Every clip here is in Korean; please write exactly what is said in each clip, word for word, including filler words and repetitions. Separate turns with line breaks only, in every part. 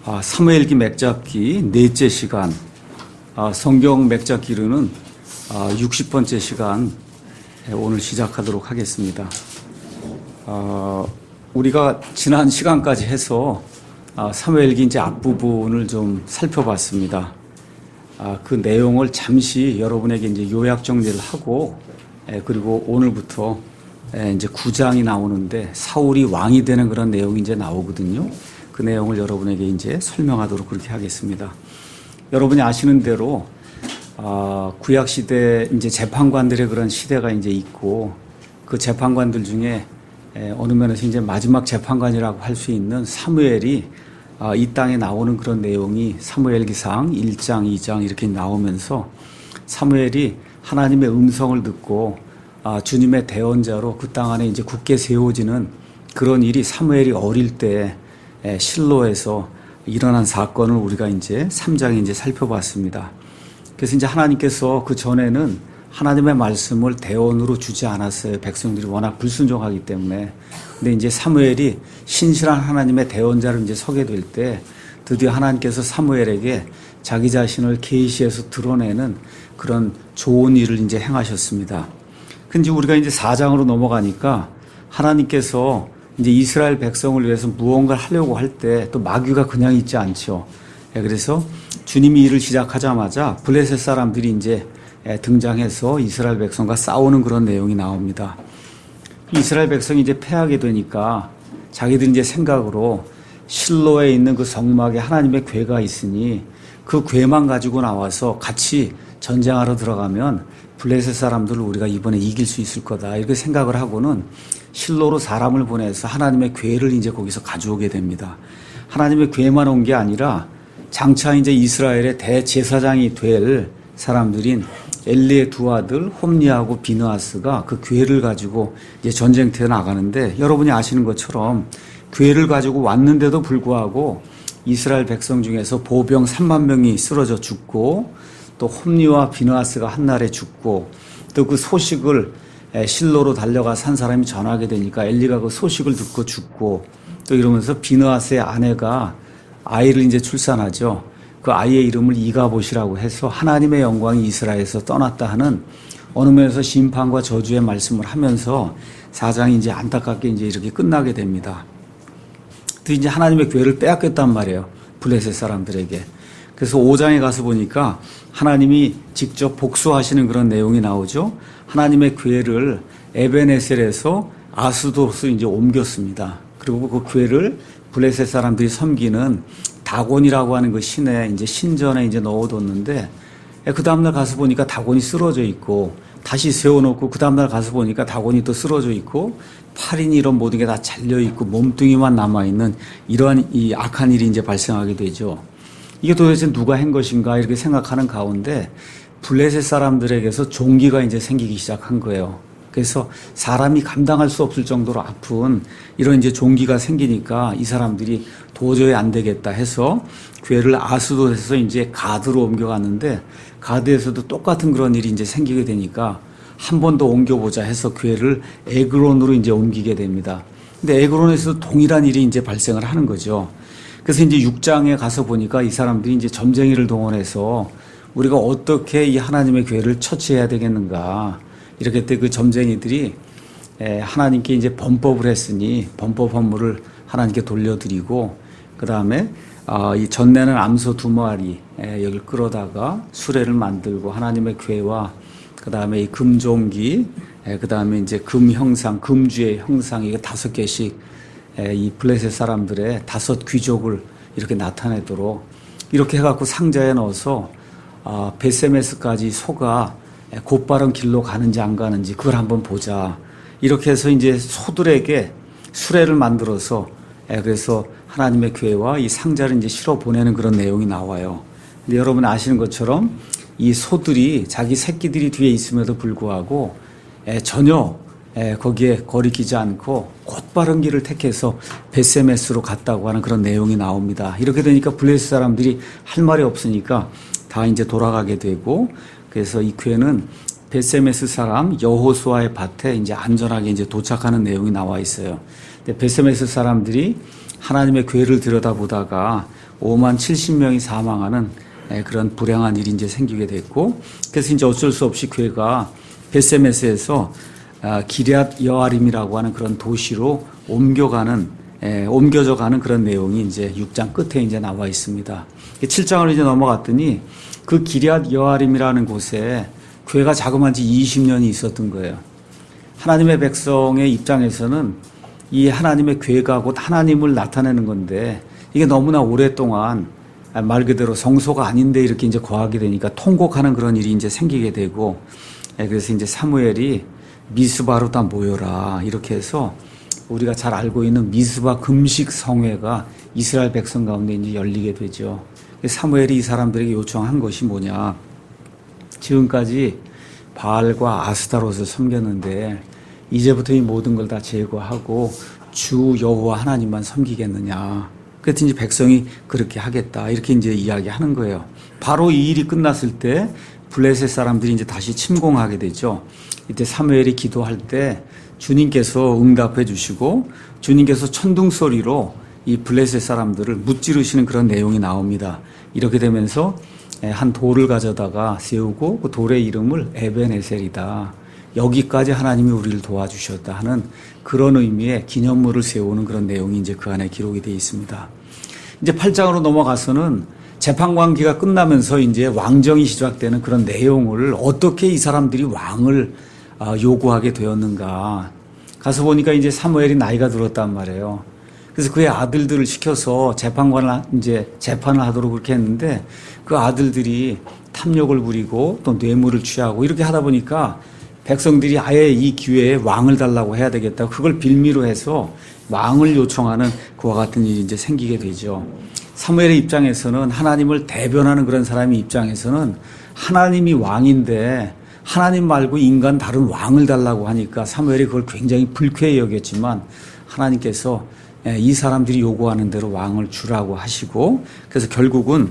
아, 사무엘기 맥잡기 넷째 시간, 아, 성경 맥잡기로는 아, 육십 번째 시간 오늘 시작하도록 하겠습니다. 아, 우리가 지난 시간까지 해서 아, 사무엘기 이제 앞부분을 좀 살펴봤습니다. 아, 그 내용을 잠시 여러분에게 이제 요약 정리를 하고, 에, 그리고 오늘부터 에, 이제 구 장이 나오는데 사울이 왕이 되는 그런 내용이 이제 나오거든요. 그 내용을 여러분에게 이제 설명하도록 그렇게 하겠습니다. 여러분이 아시는 대로 아, 구약 시대 이제 재판관들의 그런 시대가 이제 있고, 그 재판관들 중에 에, 어느 면에서 이제 마지막 재판관이라고 할 수 있는 사무엘이 아, 이 땅에 나오는 그런 내용이 사무엘기상 일 장, 이 장 이렇게 나오면서 사무엘이 하나님의 음성을 듣고 아, 주님의 대언자로 그 땅 안에 이제 굳게 세워지는 그런 일이 사무엘이 어릴 때 에, 실로에서 일어난 사건을 우리가 이제 삼 장에 이제 살펴봤습니다. 그래서 이제 하나님께서 그 전에는 하나님의 말씀을 대언으로 주지 않았어요. 백성들이 워낙 불순종하기 때문에. 근데 이제 사무엘이 신실한 하나님의 대언자로 이제 서게 될 때 드디어 하나님께서 사무엘에게 자기 자신을 계시해서 드러내는 그런 좋은 일을 이제 행하셨습니다. 근데 우리가 이제 사 장으로 넘어가니까 하나님께서 이제 이스라엘 백성을 위해서 무언가를 하려고 할 때 또 마귀가 그냥 있지 않죠. 그래서 주님이 일을 시작하자마자 블레셋 사람들이 이제 등장해서 이스라엘 백성과 싸우는 그런 내용이 나옵니다. 이스라엘 백성이 이제 패하게 되니까 자기들 이제 생각으로 실로에 있는 그 성막에 하나님의 궤가 있으니 그 궤만 가지고 나와서 같이 전쟁하러 들어가면 블레셋 사람들을 우리가 이번에 이길 수 있을 거다, 이렇게 생각을 하고는 실로로 사람을 보내서 하나님의 궤를 이제 거기서 가져오게 됩니다. 하나님의 궤만 온 게 아니라 장차 이제 이스라엘의 대제사장이 될 사람들인 엘리의 두 아들 홈리하고 비느하스가 그 궤를 가지고 이제 전쟁터에 나가는데, 여러분이 아시는 것처럼 궤를 가지고 왔는데도 불구하고 이스라엘 백성 중에서 보병 삼만 명이 쓰러져 죽고, 또 홈리와 비느하스가 한날에 죽고, 또 그 소식을 실로로 달려가 산 사람이 전하게 되니까 엘리가 그 소식을 듣고 죽고, 또 이러면서 비느하스의 아내가 아이를 이제 출산하죠. 그 아이의 이름을 이가봇이라고 해서 하나님의 영광이 이스라엘에서 떠났다 하는 어느 면에서 심판과 저주의 말씀을 하면서 사 장이 이제 안타깝게 이제 이렇게 끝나게 됩니다. 또 이제 하나님의 궤를 빼앗겼단 말이에요, 블레셋 사람들에게. 그래서 오 장에 가서 보니까 하나님이 직접 복수하시는 그런 내용이 나오죠. 하나님의 궤를 에벤에셀에서 아스도로 이제 옮겼습니다. 그리고 그 궤를 블레셋 사람들이 섬기는 다곤이라고 하는 그 신에 이제 신전에 이제 넣어뒀는데, 그 다음날 가서 보니까 다곤이 쓰러져 있고, 다시 세워놓고 그 다음날 가서 보니까 다곤이 또 쓰러져 있고, 팔이니 이런 모든 게 다 잘려 있고 몸뚱이만 남아 있는 이러한 이 악한 일이 이제 발생하게 되죠. 이게 도대체 누가 한 것인가 이렇게 생각하는 가운데 블레셋 사람들에게서 종기가 이제 생기기 시작한 거예요. 그래서 사람이 감당할 수 없을 정도로 아픈 이런 이제 종기가 생기니까 이 사람들이 도저히 안 되겠다 해서 궤를 아스돗에서 이제 가드로 옮겨갔는데, 가드에서도 똑같은 그런 일이 이제 생기게 되니까 한 번 더 옮겨보자 해서 궤를 에그론으로 이제 옮기게 됩니다. 근데 에그론에서도 동일한 일이 이제 발생을 하는 거죠. 그래서 이제 육 장에 가서 보니까 이 사람들이 이제 점쟁이를 동원해서 우리가 어떻게 이 하나님의 궤를 처치해야 되겠는가, 이렇게 때 그 점쟁이들이 하나님께 이제 범법을 했으니 범법 헌물을 하나님께 돌려드리고, 그 다음에 이 전내는 암소 두 마리 여기를 끌어다가 수레를 만들고 하나님의 궤와 그 다음에 이 금종기, 그 다음에 이제 금 형상, 금주의 형상, 이게 다섯 개씩 이 블레셋 사람들의 다섯 귀족을 이렇게 나타내도록 이렇게 해갖고 상자에 넣어서 베세메스까지 소가 곧바른 길로 가는지 안 가는지 그걸 한번 보자. 이렇게 해서 이제 소들에게 수레를 만들어서 그래서 하나님의 궤와 이 상자를 이제 실어 보내는 그런 내용이 나와요. 근데 여러분 아시는 것처럼 이 소들이 자기 새끼들이 뒤에 있음에도 불구하고 전혀 거기에 거리끼지 않고 곧바른 길을 택해서 베세메스로 갔다고 하는 그런 내용이 나옵니다. 이렇게 되니까 블레셋 사람들이 할 말이 없으니까 다 이제 돌아가게 되고, 그래서 이 궤는 베세메스 사람 여호수아의 밭에 이제 안전하게 이제 도착하는 내용이 나와 있어요. 근데 베세메스 사람들이 하나님의 궤를 들여다보다가 오만 칠십 명이 사망하는 그런 불행한 일이 이제 생기게 됐고, 그래서 이제 어쩔 수 없이 교회가 벳세메스에서 기럇 여아림이라고 하는 그런 도시로 옮겨가는, 에, 옮겨져 가는 그런 내용이 이제 육 장 끝에 이제 나와 있습니다. 칠 장으로 이제 넘어갔더니 그 기럇 여아림이라는 곳에 교회가 자그마치 이십 년이 있었던 거예요. 하나님의 백성의 입장에서는 이 하나님의 교회가 곧 하나님을 나타내는 건데, 이게 너무나 오랫동안 말 그대로 성소가 아닌데 이렇게 이제 거하게 되니까 통곡하는 그런 일이 이제 생기게 되고, 그래서 이제 사무엘이 미스바로 다 모여라 이렇게 해서 우리가 잘 알고 있는 미스바 금식 성회가 이스라엘 백성 가운데 이제 열리게 되죠. 사무엘이 이 사람들에게 요청한 것이 뭐냐? 지금까지 바알과 아스타롯을 섬겼는데 이제부터 이 모든 걸 다 제거하고 주 여호와 하나님만 섬기겠느냐? 그래서 이제 백성이 그렇게 하겠다 이렇게 이제 이야기하는 거예요. 바로 이 일이 끝났을 때 블레셋 사람들이 이제 다시 침공하게 되죠. 이때 사무엘이 기도할 때 주님께서 응답해 주시고 주님께서 천둥 소리로 이 블레셋 사람들을 무찌르시는 그런 내용이 나옵니다. 이렇게 되면서 한 돌을 가져다가 세우고 그 돌의 이름을 에벤에셀이다. 여기까지 하나님이 우리를 도와주셨다 하는 그런 의미의 기념물을 세우는 그런 내용이 이제 그 안에 기록이 되어 있습니다. 이제 팔 장으로 넘어가서는 재판관기가 끝나면서 이제 왕정이 시작되는 그런 내용을 어떻게 이 사람들이 왕을 요구하게 되었는가. 가서 보니까 이제 사무엘이 나이가 들었단 말이에요. 그래서 그의 아들들을 시켜서 재판관을 이제 재판을 하도록 그렇게 했는데 그 아들들이 탐욕을 부리고 또 뇌물을 취하고 이렇게 하다 보니까 백성들이 아예 이 기회에 왕을 달라고 해야 되겠다. 그걸 빌미로 해서 왕을 요청하는 그와 같은 일이 이제 생기게 되죠. 사무엘의 입장에서는 하나님을 대변하는 그런 사람의 입장에서는 하나님이 왕인데 하나님 말고 인간 다른 왕을 달라고 하니까 사무엘이 그걸 굉장히 불쾌히 여겼지만 하나님께서 이 사람들이 요구하는 대로 왕을 주라고 하시고 그래서 결국은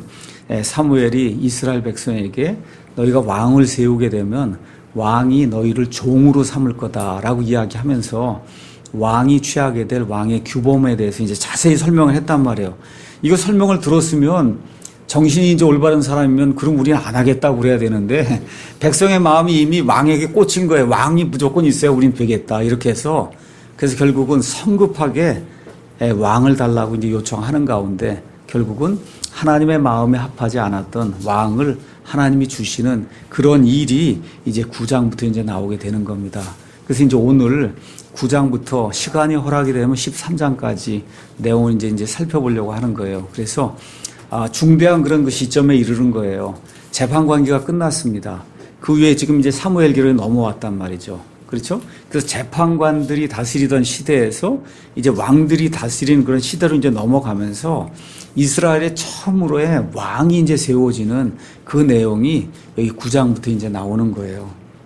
사무엘이 이스라엘 백성에게 너희가 왕을 세우게 되면 왕이 너희를 종으로 삼을 거다라고 이야기하면서 왕이 취하게 될 왕의 규범에 대해서 이제 자세히 설명을 했단 말이에요. 이거 설명을 들었으면 정신이 이제 올바른 사람이면 그럼 우리는 안 하겠다고 그래야 되는데 백성의 마음이 이미 왕에게 꽂힌 거예요. 왕이 무조건 있어야 우린 되겠다 이렇게 해서 그래서 결국은 성급하게 왕을 달라고 이제 요청하는 가운데 결국은 하나님의 마음에 합하지 않았던 왕을 하나님이 주시는 그런 일이 이제 구 장부터 이제 나오게 되는 겁니다. 그래서 이제 오늘 구 장부터 시간이 허락이 되면 십삼 장까지 내용을 이제 이제 살펴보려고 하는 거예요. 그래서 아, 중대한 그런 그 시점에 이르는 거예요. 재판 관계가 끝났습니다. 그 위에 지금 이제 사무엘기로 넘어왔단 말이죠. 그렇죠? 그래서 재판관들이 다스리던 시대에서 이제 왕들이 다스리는 그런 시대로 이제 넘어가면서 이스라엘의 처음으로의 왕이 이제 세워지는 그 내용이 여기 구 장부터 이제 나오는 거예요.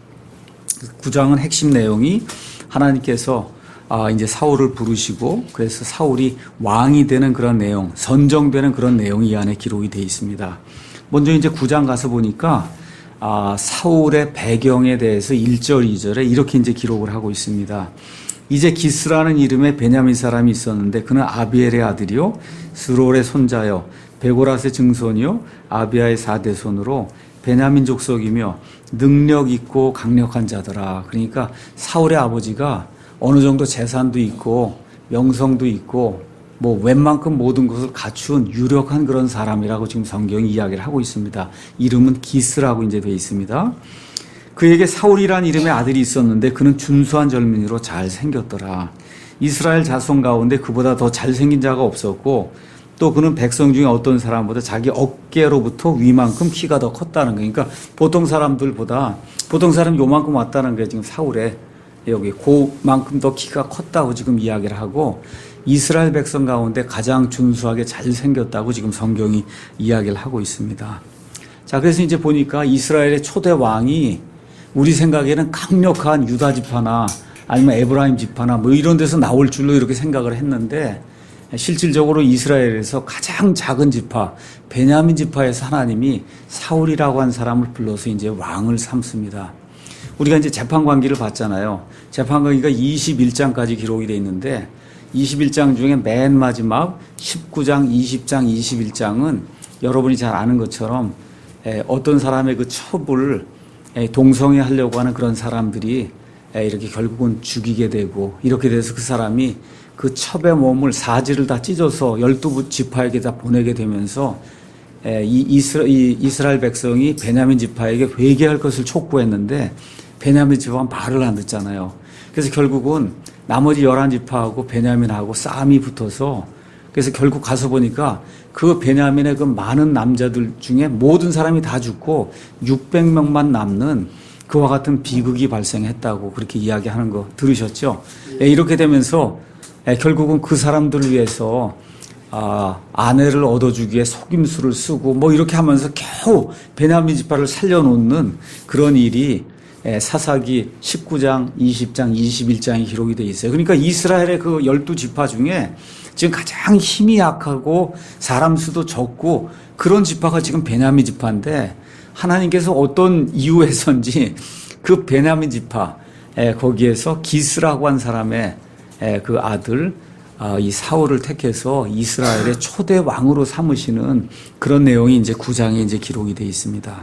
구 장은 핵심 내용이 하나님께서 아, 이제 사울을 부르시고 그래서 사울이 왕이 되는 그런 내용, 선정되는 그런 내용이 이 안에 기록이 되어 있습니다. 먼저 이제 구 장 가서 보니까 아, 사울의 배경에 대해서 일 절, 이 절에 이렇게 이제 기록을 하고 있습니다. 이제 기스라는 이름의 베냐민 사람이 있었는데 그는 아비엘의 아들이요 스롤의 손자요 베고라스의 증손이요 아비아의 사대손으로 베냐민 족속이며 능력 있고 강력한 자더라. 그러니까 사울의 아버지가 어느 정도 재산도 있고 명성도 있고 뭐 웬만큼 모든 것을 갖춘 유력한 그런 사람이라고 지금 성경이 이야기를 하고 있습니다. 이름은 기스라고 이제 되어 있습니다. 그에게 사울이라는 이름의 아들이 있었는데 그는 준수한 젊은이로 잘생겼더라. 이스라엘 자손 가운데 그보다 더 잘생긴 자가 없었고 또 그는 백성 중에 어떤 사람보다 자기 어깨로부터 위만큼 키가 더 컸다는 거예요. 그러니까 보통 사람들보다 보통 사람이 요만큼 왔다는 게 지금 사울의 여기 그만큼 더 키가 컸다고 지금 이야기를 하고 이스라엘 백성 가운데 가장 준수하게 잘생겼다고 지금 성경이 이야기를 하고 있습니다. 자, 그래서 이제 보니까 이스라엘의 초대 왕이 우리 생각에는 강력한 유다 지파나 아니면 에브라임 지파나 뭐 이런 데서 나올 줄로 이렇게 생각을 했는데 실질적으로 이스라엘에서 가장 작은 지파, 베냐민 지파에서 하나님이 사울이라고 한 사람을 불러서 이제 왕을 삼습니다. 우리가 이제 재판 관기를 봤잖아요. 재판 관기가 이십일 장까지 기록이 되어 있는데 이십일 장 중에 맨 마지막 십구 장, 이십 장, 이십일 장은 여러분이 잘 아는 것처럼 어떤 사람의 그 첩을 동성애하려고 하는 그런 사람들이 이렇게 결국은 죽이게 되고, 이렇게 돼서 그 사람이 그 첩의 몸을 사지를 다 찢어서 열두 지파에게 다 보내게 되면서 이 이스라엘, 이 이스라엘 백성이 베냐민 지파에게 회개할 것을 촉구했는데 베냐민 지파가 말을 안 듣잖아요. 그래서 결국은 나머지 열한 지파하고 베냐민하고 싸움이 붙어서, 그래서 결국 가서 보니까 그 베냐민의 그 많은 남자들 중에 모든 사람이 다 죽고 육백 명만 남는 그와 같은 비극이 발생했다고 그렇게 이야기하는 거 들으셨죠? 예, 이렇게 되면서 예, 결국은 그 사람들을 위해서 아, 아내를 얻어주기 위해 속임수를 쓰고 뭐 이렇게 하면서 겨우 베냐민 지파를 살려놓는 그런 일이 예, 사사기 십구 장, 이십 장, 이십일 장에 기록이 되어 있어요. 그러니까 이스라엘의 그 열두 지파 중에 지금 가장 힘이 약하고 사람 수도 적고 그런 지파가 지금 베냐민 지파인데, 하나님께서 어떤 이유에서인지 그 베냐민 지파 에, 거기에서 기스라고 한 사람의 에, 그 아들 아, 이 사울을 택해서 이스라엘의 초대 왕으로 삼으시는 그런 내용이 이제 구 장에 이제 기록이 되어 있습니다.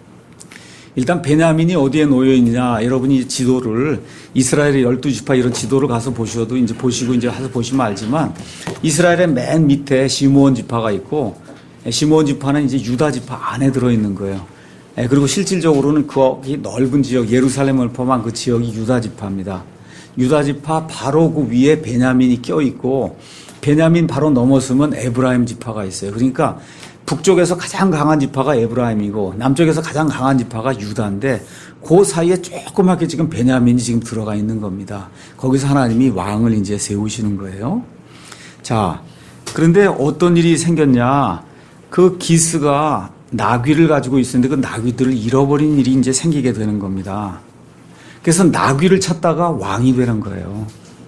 일단 베냐민이 어디에 놓여 있느냐, 여러분이 지도를 이스라엘의 열두 지파 이런 지도를 가서 보셔도 이제 보시고 이제 가서 보시면 알지만, 이스라엘의 맨 밑에 시므온 지파가 있고, 시므온 지파는 이제 유다 지파 안에 들어 있는 거예요. 그리고 실질적으로는 그 넓은 지역, 예루살렘을 포함한 그 지역이 유다 지파입니다. 유다 지파 바로 그 위에 베냐민이 껴 있고, 베냐민 바로 넘어서면 에브라임 지파가 있어요. 그러니까 북쪽에서 가장 강한 지파가 에브라임이고 남쪽에서 가장 강한 지파가 유다인데, 그 사이에 조그맣게 지금 베냐민이 지금 들어가 있는 겁니다. 거기서 하나님이 왕을 이제 세우시는 거예요. 자, 그런데 어떤 일이 생겼냐? 그 기스가 나귀를 가지고 있었는데 그 나귀들을 잃어버린 일이 이제 생기게 되는 겁니다. 그래서 나귀를 찾다가 왕이 되는 거예요.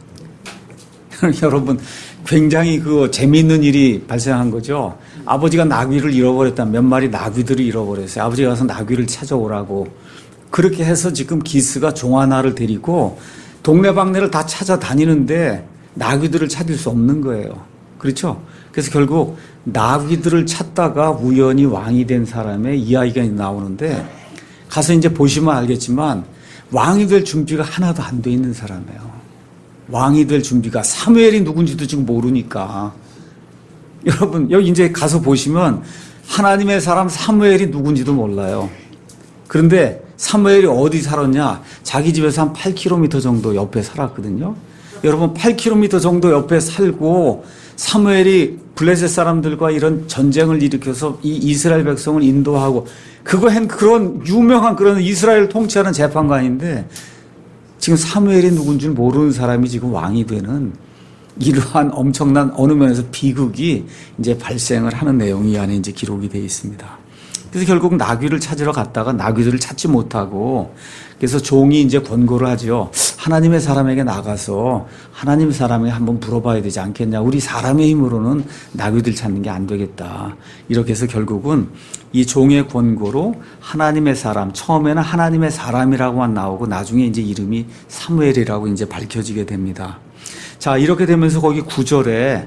여러분, 굉장히 그 재미있는 일이 발생한 거죠. 아버지가 나귀를 잃어버렸다. 몇 마리 나귀들을 잃어버렸어요. 아버지가 가서 나귀를 찾아오라고. 그렇게 해서 지금 기스가 종 하나를 데리고 동네방네를 다 찾아다니는데 나귀들을 찾을 수 없는 거예요. 그렇죠? 그래서 결국 나귀들을 찾다가 우연히 왕이 된 사람의 이야기가 나오는데, 가서 이제 보시면 알겠지만 왕이 될 준비가 하나도 안 돼 있는 사람이에요. 왕이 될 준비가, 사무엘이 누군지도 지금 모르니까. 여러분, 여기 이제 가서 보시면 하나님의 사람 사무엘이 누군지도 몰라요. 그런데 사무엘이 어디 살았냐? 자기 집에서 한 팔 킬로미터 정도 옆에 살았거든요. 여러분, 팔 킬로미터 정도 옆에 살고 사무엘이 블레셋 사람들과 이런 전쟁을 일으켜서 이 이스라엘 백성을 인도하고 그거 한 그런 유명한 그런 이스라엘 통치하는 재판관인데, 지금 사무엘이 누군지 모르는 사람이 지금 왕이 되는 이러한 엄청난 어느 면에서 비극이 이제 발생을 하는 내용이 이 안에 이제 기록이 되어 있습니다. 그래서 결국 나귀를 찾으러 갔다가 나귀들을 찾지 못하고, 그래서 종이 이제 권고를 하죠. 하나님의 사람에게 나가서 하나님의 사람에게 한번 물어봐야 되지 않겠냐. 우리 사람의 힘으로는 나귀들 찾는 게 안 되겠다. 이렇게 해서 결국은 이 종의 권고로 하나님의 사람, 처음에는 하나님의 사람이라고만 나오고 나중에 이제 이름이 사무엘이라고 이제 밝혀지게 됩니다. 자, 이렇게 되면서 거기 구 절에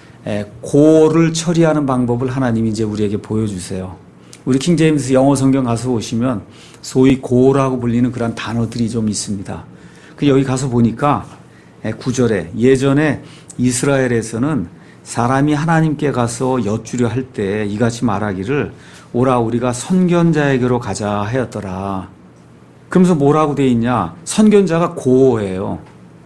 고를 처리하는 방법을 하나님이 이제 우리에게 보여주세요. 우리 킹제임스 영어 성경 가서 보시면 소위 고라고 불리는 그런 단어들이 좀 있습니다. 그 여기 가서 보니까 구 절에 예전에 이스라엘에서는 사람이 하나님께 가서 여쭈려 할 때 이같이 말하기를 오라 우리가 선견자에게로 가자 하였더라. 그러면서 뭐라고 돼 있냐? 선견자가 고예요.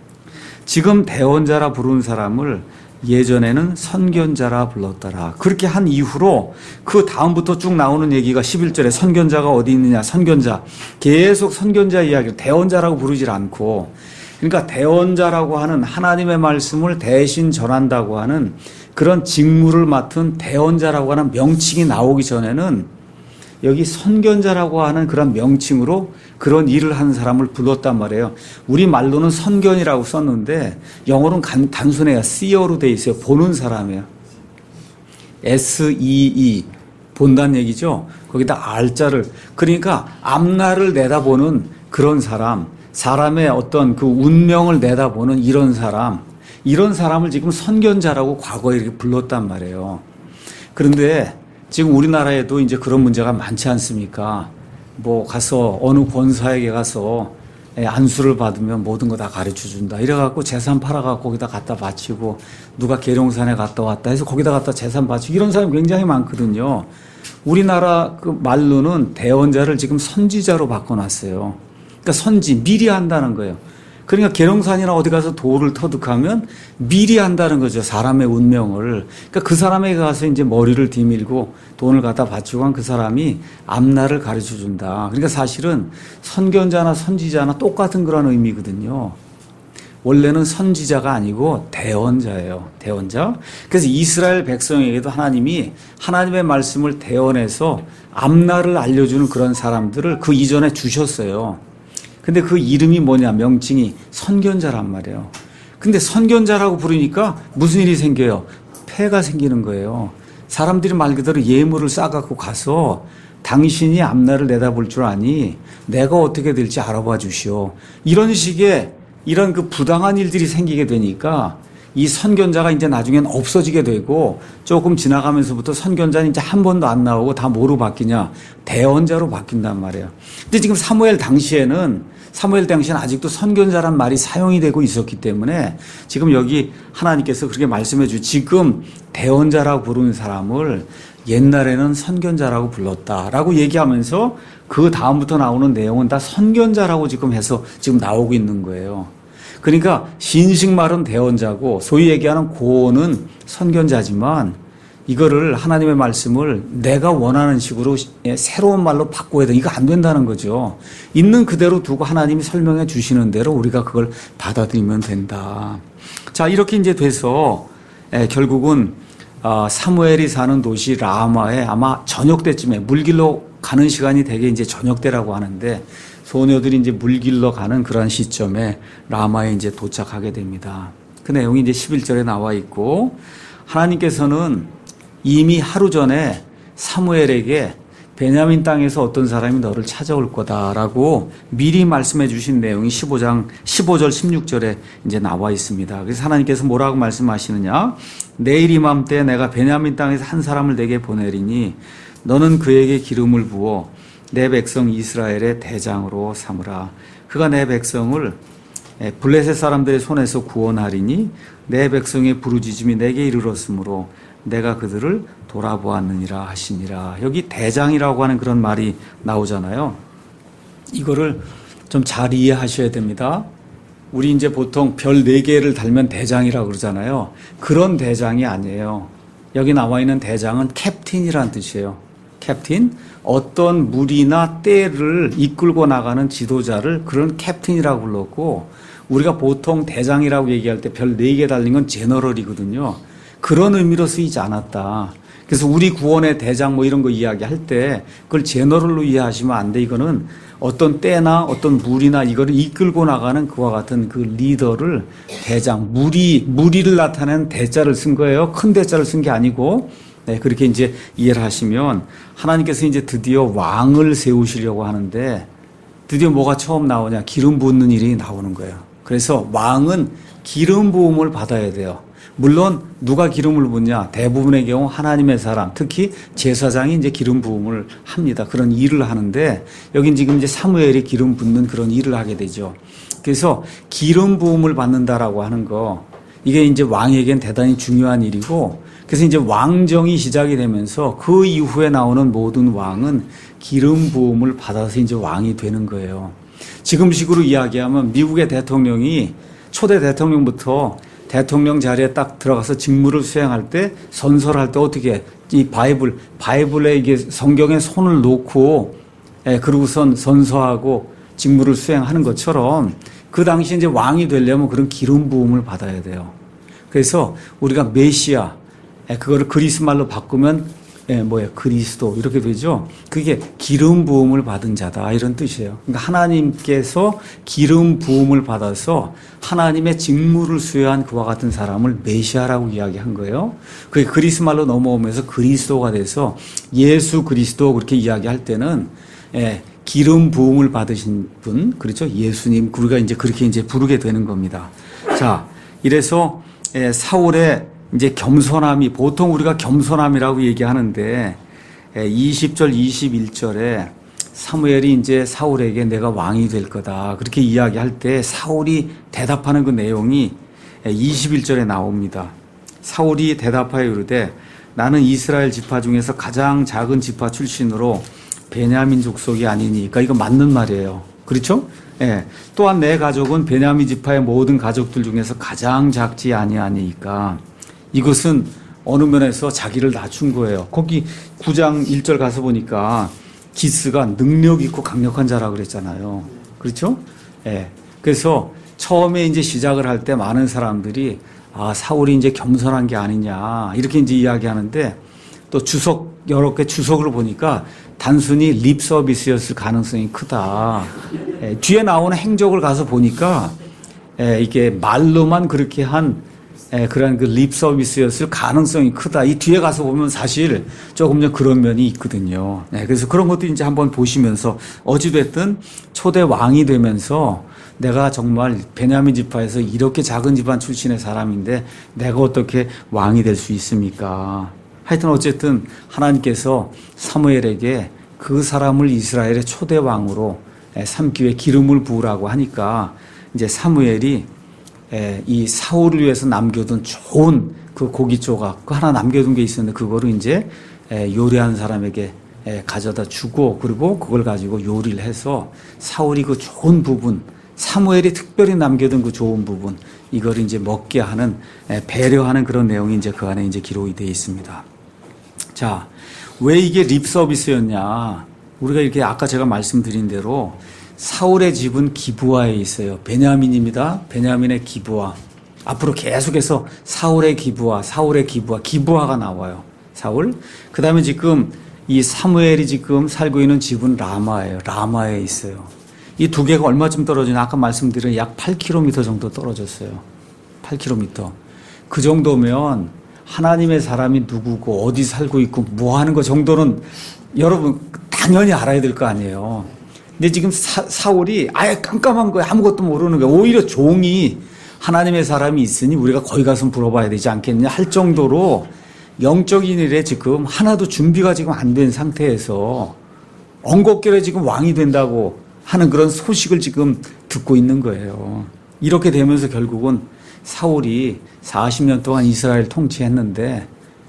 지금 대언자라 부르는 사람을 예전에는 선견자라 불렀더라. 그렇게 한 이후로 그 다음부터 쭉 나오는 얘기가 십일 절에 선견자가 어디 있느냐, 선견자. 계속 선견자 이야기를 대언자라고 부르질 않고, 그러니까 대언자라고 하는 하나님의 말씀을 대신 전한다고 하는 그런 직무를 맡은 대언자라고 하는 명칭이 나오기 전에는 여기 선견자라고 하는 그런 명칭으로 그런 일을 하는 사람을 불렀단 말이에요. 우리 말로는 선견이라고 썼는데 영어로는 단순해요. see어로 돼 있어요. 보는 사람이에요. 에스 이 이 본다는 얘기죠. 거기다 R자를, 그러니까 앞날을 내다보는 그런 사람, 사람의 어떤 그 운명을 내다보는 이런 사람, 이런 사람을 지금 선견자라고 과거에 이렇게 불렀단 말이에요. 그런데 지금 우리나라에도 이제 그런 문제가 많지 않습니까? 뭐 가서 어느 권사에게 가서 안수를 받으면 모든 거 다 가르쳐 준다. 이래갖고 재산 팔아갖고 거기다 갖다 바치고 누가 계룡산에 갔다 왔다 해서 거기다 갖다 재산 바치고 이런 사람이 굉장히 많거든요. 우리나라 그 말로는 대언자를 지금 선지자로 바꿔놨어요. 그러니까 선지, 미리 한다는 거예요. 그러니까 계룡산이나 어디 가서 돌을 터득하면 미리 한다는 거죠. 사람의 운명을. 그러니까 그 사람에게 가서 이제 머리를 뒤밀고 돈을 갖다 바치고 한 그 사람이 앞날을 가르쳐 준다. 그러니까 사실은 선견자나 선지자나 똑같은 그런 의미거든요. 원래는 선지자가 아니고 대언자예요. 대언자. 그래서 이스라엘 백성에게도 하나님이 하나님의 말씀을 대언해서 앞날을 알려주는 그런 사람들을 그 이전에 주셨어요. 근데 그 이름이 뭐냐, 명칭이 선견자란 말이에요. 근데 선견자라고 부르니까 무슨 일이 생겨요? 폐가 생기는 거예요. 사람들이 말 그대로 예물을 싸갖고 가서 당신이 앞날을 내다볼 줄 아니 내가 어떻게 될지 알아봐 주시오. 이런 식의 이런 그 부당한 일들이 생기게 되니까 이 선견자가 이제 나중엔 없어지게 되고 조금 지나가면서부터 선견자는 이제 한 번도 안 나오고 다 뭐로 바뀌냐? 대언자로 바뀐단 말이에요. 근데 지금 사무엘 당시에는 사무엘 당시에는 아직도 선견자란 말이 사용이 되고 있었기 때문에 지금 여기 하나님께서 그렇게 말씀해 주 지금 대언자라고 부르는 사람을 옛날에는 선견자라고 불렀다라고 얘기하면서 그 다음부터 나오는 내용은 다 선견자라고 지금 해서 지금 나오고 있는 거예요. 그러니까 신식말은 대언자고 소위 얘기하는 고언은 선견자지만 이거를 하나님의 말씀을 내가 원하는 식으로 새로운 말로 바꿔야 돼. 이거 안 된다는 거죠. 있는 그대로 두고 하나님이 설명해 주시는 대로 우리가 그걸 받아들이면 된다. 자, 이렇게 이제 돼서 결국은 사무엘이 사는 도시 라마에 아마 저녁 때쯤에 물길로 가는 시간이 되게 이제 저녁 때라고 하는데 소녀들이 이제 물길로 가는 그런 시점에 라마에 이제 도착하게 됩니다. 그 내용이 이제 십일 절에 나와 있고 하나님께서는 이미 하루 전에 사무엘에게 베냐민 땅에서 어떤 사람이 너를 찾아올 거다라고 미리 말씀해 주신 내용이 십오 장 십오 절 십육 절에 이제 나와 있습니다. 그래서 하나님께서 뭐라고 말씀하시느냐? 내일 이맘때 내가 베냐민 땅에서 한 사람을 내게 보내리니 너는 그에게 기름을 부어 내 백성 이스라엘의 대장으로 삼으라. 그가 내 백성을 블레셋 사람들의 손에서 구원하리니 내 백성의 부르짖음이 내게 이르렀으므로 내가 그들을 돌아보았느니라 하시니라. 여기 대장이라고 하는 그런 말이 나오잖아요. 이거를 좀 잘 이해하셔야 됩니다. 우리 이제 보통 별 네 개를 달면 대장이라고 그러잖아요. 그런 대장이 아니에요. 여기 나와 있는 대장은 캡틴이라는 뜻이에요. 캡틴, 어떤 무리나 때를 이끌고 나가는 지도자를 그런 캡틴이라고 불렀고, 우리가 보통 대장이라고 얘기할 때 별 네 개 달린 건 제너럴이거든요. 그런 의미로 쓰이지 않았다. 그래서 우리 구원의 대장 뭐 이런 거 이야기할 때 그걸 제너럴로 이해하시면 안 돼. 이거는 어떤 때나 어떤 무리나 이거를 이끌고 나가는 그와 같은 그 리더를 대장, 무리, 무리를 나타내는 대자를 쓴 거예요. 큰 대자를 쓴 게 아니고. 네, 그렇게 이제 이해를 하시면 하나님께서 이제 드디어 왕을 세우시려고 하는데 드디어 뭐가 처음 나오냐? 기름 붓는 일이 나오는 거예요. 그래서 왕은 기름 부음을 받아야 돼요. 물론 누가 기름을 붓냐? 대부분의 경우 하나님의 사람, 특히 제사장이 이제 기름 부음을 합니다. 그런 일을 하는데 여긴 지금 이제 사무엘이 기름 붓는 그런 일을 하게 되죠. 그래서 기름 부음을 받는다라고 하는 거, 이게 이제 왕에겐 대단히 중요한 일이고, 그래서 이제 왕정이 시작이 되면서 그 이후에 나오는 모든 왕은 기름 부음을 받아서 이제 왕이 되는 거예요. 지금식으로 이야기하면 미국의 대통령이 초대 대통령부터 대통령 자리에 딱 들어가서 직무를 수행할 때, 선서를 때 어떻게 이 바이블, 바이블에 이게 성경에 손을 놓고, 예, 그러고선 선서하고 직무를 수행하는 것처럼 그 당시 이제 왕이 되려면 그런 기름 부음을 받아야 돼요. 그래서 우리가 메시아, 예, 그거를 그리스 말로 바꾸면 예, 뭐예요? 그리스도 이렇게 되죠. 그게 기름 부음을 받은 자다 이런 뜻이에요. 그러니까 하나님께서 기름 부음을 받아서 하나님의 직무를 수여한 그와 같은 사람을 메시아라고 이야기한 거예요. 그게 그리스 말로 넘어오면서 그리스도가 돼서 예수 그리스도 그렇게 이야기할 때는 예, 기름 부음을 받으신 분, 그렇죠? 예수님, 우리가 이제 그렇게 이제 부르게 되는 겁니다. 자, 이래서 예, 사울의 이제 겸손함이 보통 우리가 겸손함이라고 얘기하는데 예, 이십 절 이십일 절에 사무엘이 이제 사울에게 내가 왕이 될 거다 그렇게 이야기할 때 사울이 대답하는 그 내용이 이십일 절에 나옵니다. 사울이 대답하여 이르되 나는 이스라엘 지파 중에서 가장 작은 지파 출신으로 베냐민 족속이 아니니. 그러니까 이거 맞는 말이에요. 그렇죠? 예. 또한 내 가족은 베냐민 지파의 모든 가족들 중에서 가장 작지 아니하니까. 이것은 어느 면에서 자기를 낮춘 거예요. 거기 구 장 일 절 가서 보니까 기스가 능력 있고 강력한 자라 그랬잖아요. 그렇죠? 예. 그래서 처음에 이제 시작을 할 때 많은 사람들이 아, 사울이 이제 겸손한 게 아니냐 이렇게 이제 이야기하는데 또 주석 여러 개 주석을 보니까 단순히 립 서비스였을 가능성이 크다. 예, 뒤에 나오는 행적을 가서 보니까 예, 이게 말로만 그렇게 한 예, 그런 그 립 서비스였을 가능성이 크다. 이 뒤에 가서 보면 사실 조금 좀 그런 면이 있거든요. 예, 그래서 그런 것도 이제 한번 보시면서 어찌됐든 초대 왕이 되면서 내가 정말 베냐민 지파에서 이렇게 작은 집안 출신의 사람인데 내가 어떻게 왕이 될 수 있습니까? 하여튼 어쨌든 하나님께서 사무엘에게 그 사람을 이스라엘의 초대 왕으로 삼기 위해 기름을 부으라고 하니까 이제 사무엘이 이 사울을 위해서 남겨둔 좋은 그 고기 조각 그 하나 남겨둔 게 있었는데 그거를 이제 요리하는 사람에게 가져다 주고 그리고 그걸 가지고 요리를 해서 사울이 그 좋은 부분 사무엘이 특별히 남겨둔 그 좋은 부분, 이걸 이제 먹게 하는, 배려하는 그런 내용이 이제 그 안에 이제 기록이 되어 있습니다. 자, 왜 이게 립 서비스였냐? 우리가 이렇게 아까 제가 말씀드린 대로 사울의 집은 기브아에 있어요. 베냐민입니다. 베냐민의 기브아. 앞으로 계속해서 사울의 기브아, 사울의 기브아, 기브아가 나와요. 사울. 그 다음에 지금 이 사무엘이 지금 살고 있는 집은 라마예요. 라마에 있어요. 이 두 개가 얼마쯤 떨어지나 아까 말씀드린 약 팔 킬로미터 정도 떨어졌어요. 팔 킬로미터. 그 정도면 하나님의 사람이 누구고 어디 살고 있고 뭐 하는 거 정도는 여러분 당연히 알아야 될 거 아니에요. 근데 지금 사, 사울이 아예 깜깜한 거예요. 아무것도 모르는 거예요. 오히려 종이 하나님의 사람이 있으니 우리가 거기 가서 물어봐야 되지 않겠냐 할 정도로 영적인 일에 지금 하나도 준비가 지금 안 된 상태에서 엉겁결에 지금 왕이 된다고 하는 그런 소식을 지금 듣고 있는 거예요. 이렇게 되면서 결국은 사울이 사십 년 동안 이스라엘 통치했는데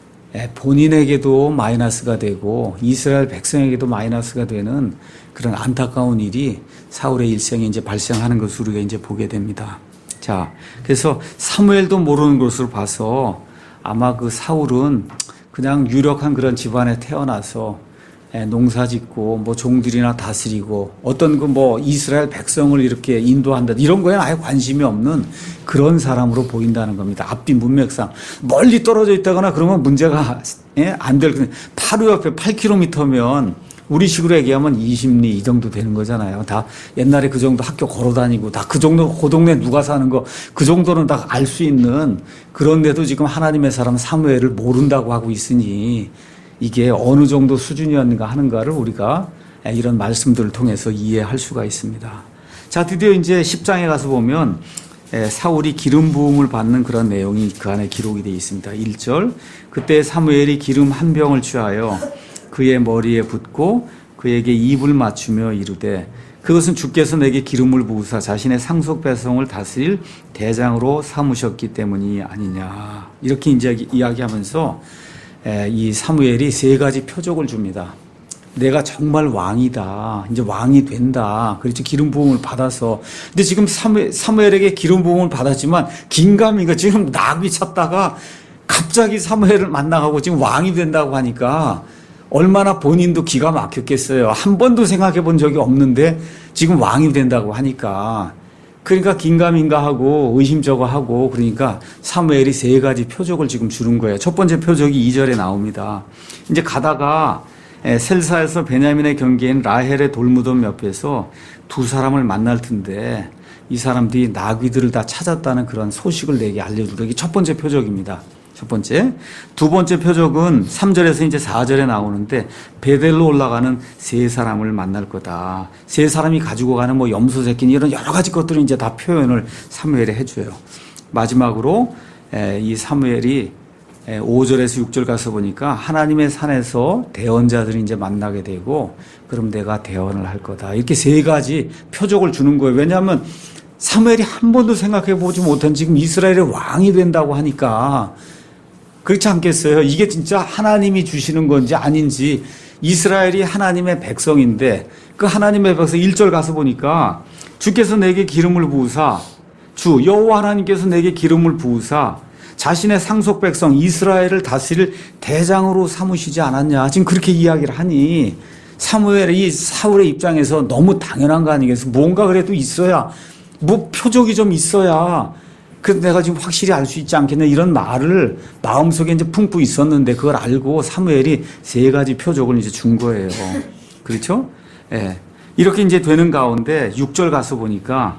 본인에게도 마이너스가 되고 이스라엘 백성에게도 마이너스가 되는 그런 안타까운 일이 사울의 일생에 이제 발생하는 것을 우리가 이제 보게 됩니다. 자, 그래서 사무엘도 모르는 것으로 봐서 아마 그 사울은 그냥 유력한 그런 집안에 태어나서 농사 짓고 뭐 종들이나 다스리고 어떤 그 뭐 이스라엘 백성을 이렇게 인도한다 이런 거에는 아예 관심이 없는 그런 사람으로 보인다는 겁니다. 앞뒤 문맥상 멀리 떨어져 있다거나 그러면 문제가 예? 안 될 바로 옆에 팔 킬로미터면 우리식으로 얘기하면 이십 리 이 정도 되는 거잖아요. 다 옛날에 그 정도 학교 걸어 다니고 다 그 정도 그 동네 누가 사는 거 그 정도는 다 알 수 있는 그런데도 지금 하나님의 사람 사무엘을 모른다고 하고 있으니 이게 어느 정도 수준이었는가 하는가를 우리가 이런 말씀들을 통해서 이해할 수가 있습니다. 자, 드디어 이제 십 장에 가서 보면 사울이 기름 부음을 받는 그런 내용이 그 안에 기록이 되어 있습니다. 일 절. 그때 사무엘이 기름 한 병을 취하여 그의 머리에 붓고 그에게 입을 맞추며 이르되 그것은 주께서 내게 기름을 부으사 자신의 상속 배성을 다스릴 대장으로 삼으셨기 때문이 아니냐. 이렇게 이제 이야기하면서 이 사무엘이 세 가지 표적을 줍니다. 내가 정말 왕이다. 이제 왕이 된다. 그렇죠. 기름 부음을 받아서. 근데 지금 사무엘, 사무엘에게 기름 부음을 받았지만 긴가민가 지금 나귀 찾다가 갑자기 사무엘을 만나가고 지금 왕이 된다고 하니까 얼마나 본인도 기가 막혔겠어요. 한 번도 생각해 본 적이 없는데 지금 왕이 된다고 하니까. 그러니까 긴가민가 하고 의심저거 하고 그러니까 사무엘이 세 가지 표적을 지금 주는 거예요. 첫 번째 표적이 이 절에 나옵니다. 이제 가다가 셀사에서 베냐민의 경계인 라헬의 돌무덤 옆에서 두 사람을 만날 텐데 이 사람들이 나귀들을 다 찾았다는 그런 소식을 내게 알려주는 게 첫 번째 표적입니다. 첫 번째. 두 번째 표적은 삼 절에서 이제 사 절에 나오는데 베델로 올라가는 세 사람을 만날 거다. 세 사람이 가지고 가는 뭐 염소 새끼 이런 여러 가지 것들을 이제 다 표현을 사무엘에 해줘요. 마지막으로 이 사무엘이 오 절에서 육 절 가서 보니까 하나님의 산에서 대언자들이 이제 만나게 되고 그럼 내가 대언을 할 거다. 이렇게 세 가지 표적을 주는 거예요. 왜냐하면 사무엘이 한 번도 생각해 보지 못한 지금 이스라엘의 왕이 된다고 하니까 그렇지 않겠어요? 이게 진짜 하나님이 주시는 건지 아닌지. 이스라엘이 하나님의 백성인데 그 하나님의 백성 일 절 가서 보니까 주께서 내게 기름을 부으사 주 여호와 하나님께서 내게 기름을 부으사 자신의 상속 백성 이스라엘을 다스릴 대장으로 삼으시지 않았냐. 지금 그렇게 이야기를 하니 사무엘의 이 사울의 입장에서 너무 당연한 거 아니겠어요? 뭔가 그래도 있어야 뭐 표적이 좀 있어야 그래서 내가 지금 확실히 알 수 있지 않겠냐 이런 말을 마음속에 이제 품고 있었는데 그걸 알고 사무엘이 세 가지 표적을 이제 준 거예요. 그렇죠? 예. 네. 이렇게 이제 되는 가운데 육 절 가서 보니까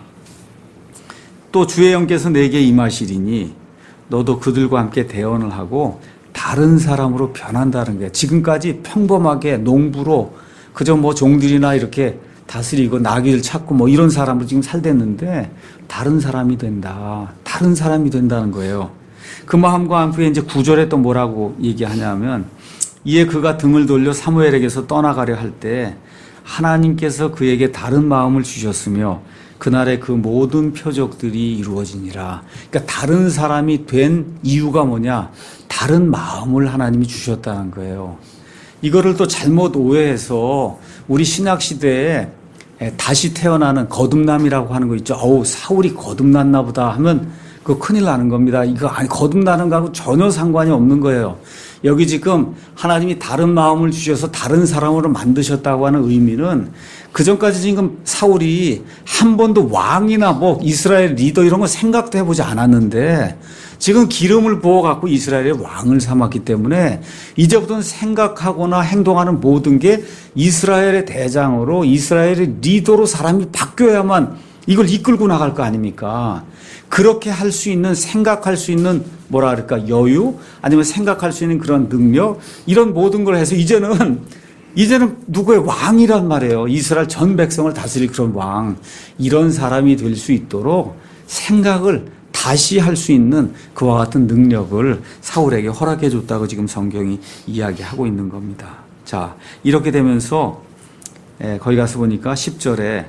또 주의 영께서 내게 임하시리니 너도 그들과 함께 대언을 하고 다른 사람으로 변한다는 거예요. 지금까지 평범하게 농부로 그저 뭐 종들이나 이렇게 다스리고 나귀를 찾고 뭐 이런 사람으로 지금 살댔는데 다른 사람이 된다. 다른 사람이 된다는 거예요. 그 마음과 함께 이제 구 절에 또 뭐라고 얘기하냐면 이에 그가 등을 돌려 사무엘에게서 떠나가려 할 때 하나님께서 그에게 다른 마음을 주셨으며 그날의 그 모든 표적들이 이루어지니라. 그러니까 다른 사람이 된 이유가 뭐냐? 다른 마음을 하나님이 주셨다는 거예요. 이거를 또 잘못 오해해서 우리 신약 시대에 다시 태어나는 거듭남이라고 하는 거 있죠. 어우, 사울이 거듭났나 보다 하면 그거 큰일 나는 겁니다. 이거 아니 거듭나는 거하고 전혀 상관이 없는 거예요. 여기 지금 하나님이 다른 마음을 주셔서 다른 사람으로 만드셨다고 하는 의미는 그전까지 지금 사울이 한 번도 왕이나 뭐 이스라엘 리더 이런 거 생각도 해보지 않았는데 지금 기름을 부어갖고 이스라엘의 왕을 삼았기 때문에 이제부터는 생각하거나 행동하는 모든 게 이스라엘의 대장으로 이스라엘의 리더로 사람이 바뀌어야만 이걸 이끌고 나갈 거 아닙니까? 그렇게 할 수 있는 생각할 수 있는 뭐라 그럴까 여유 아니면 생각할 수 있는 그런 능력 이런 모든 걸 해서 이제는 이제는 누구의 왕이란 말이에요. 이스라엘 전 백성을 다스릴 그런 왕 이런 사람이 될 수 있도록 생각을 다시 할 수 있는 그와 같은 능력을 사울에게 허락해 줬다고 지금 성경이 이야기하고 있는 겁니다. 자, 이렇게 되면서 거기 가서 보니까 십 절에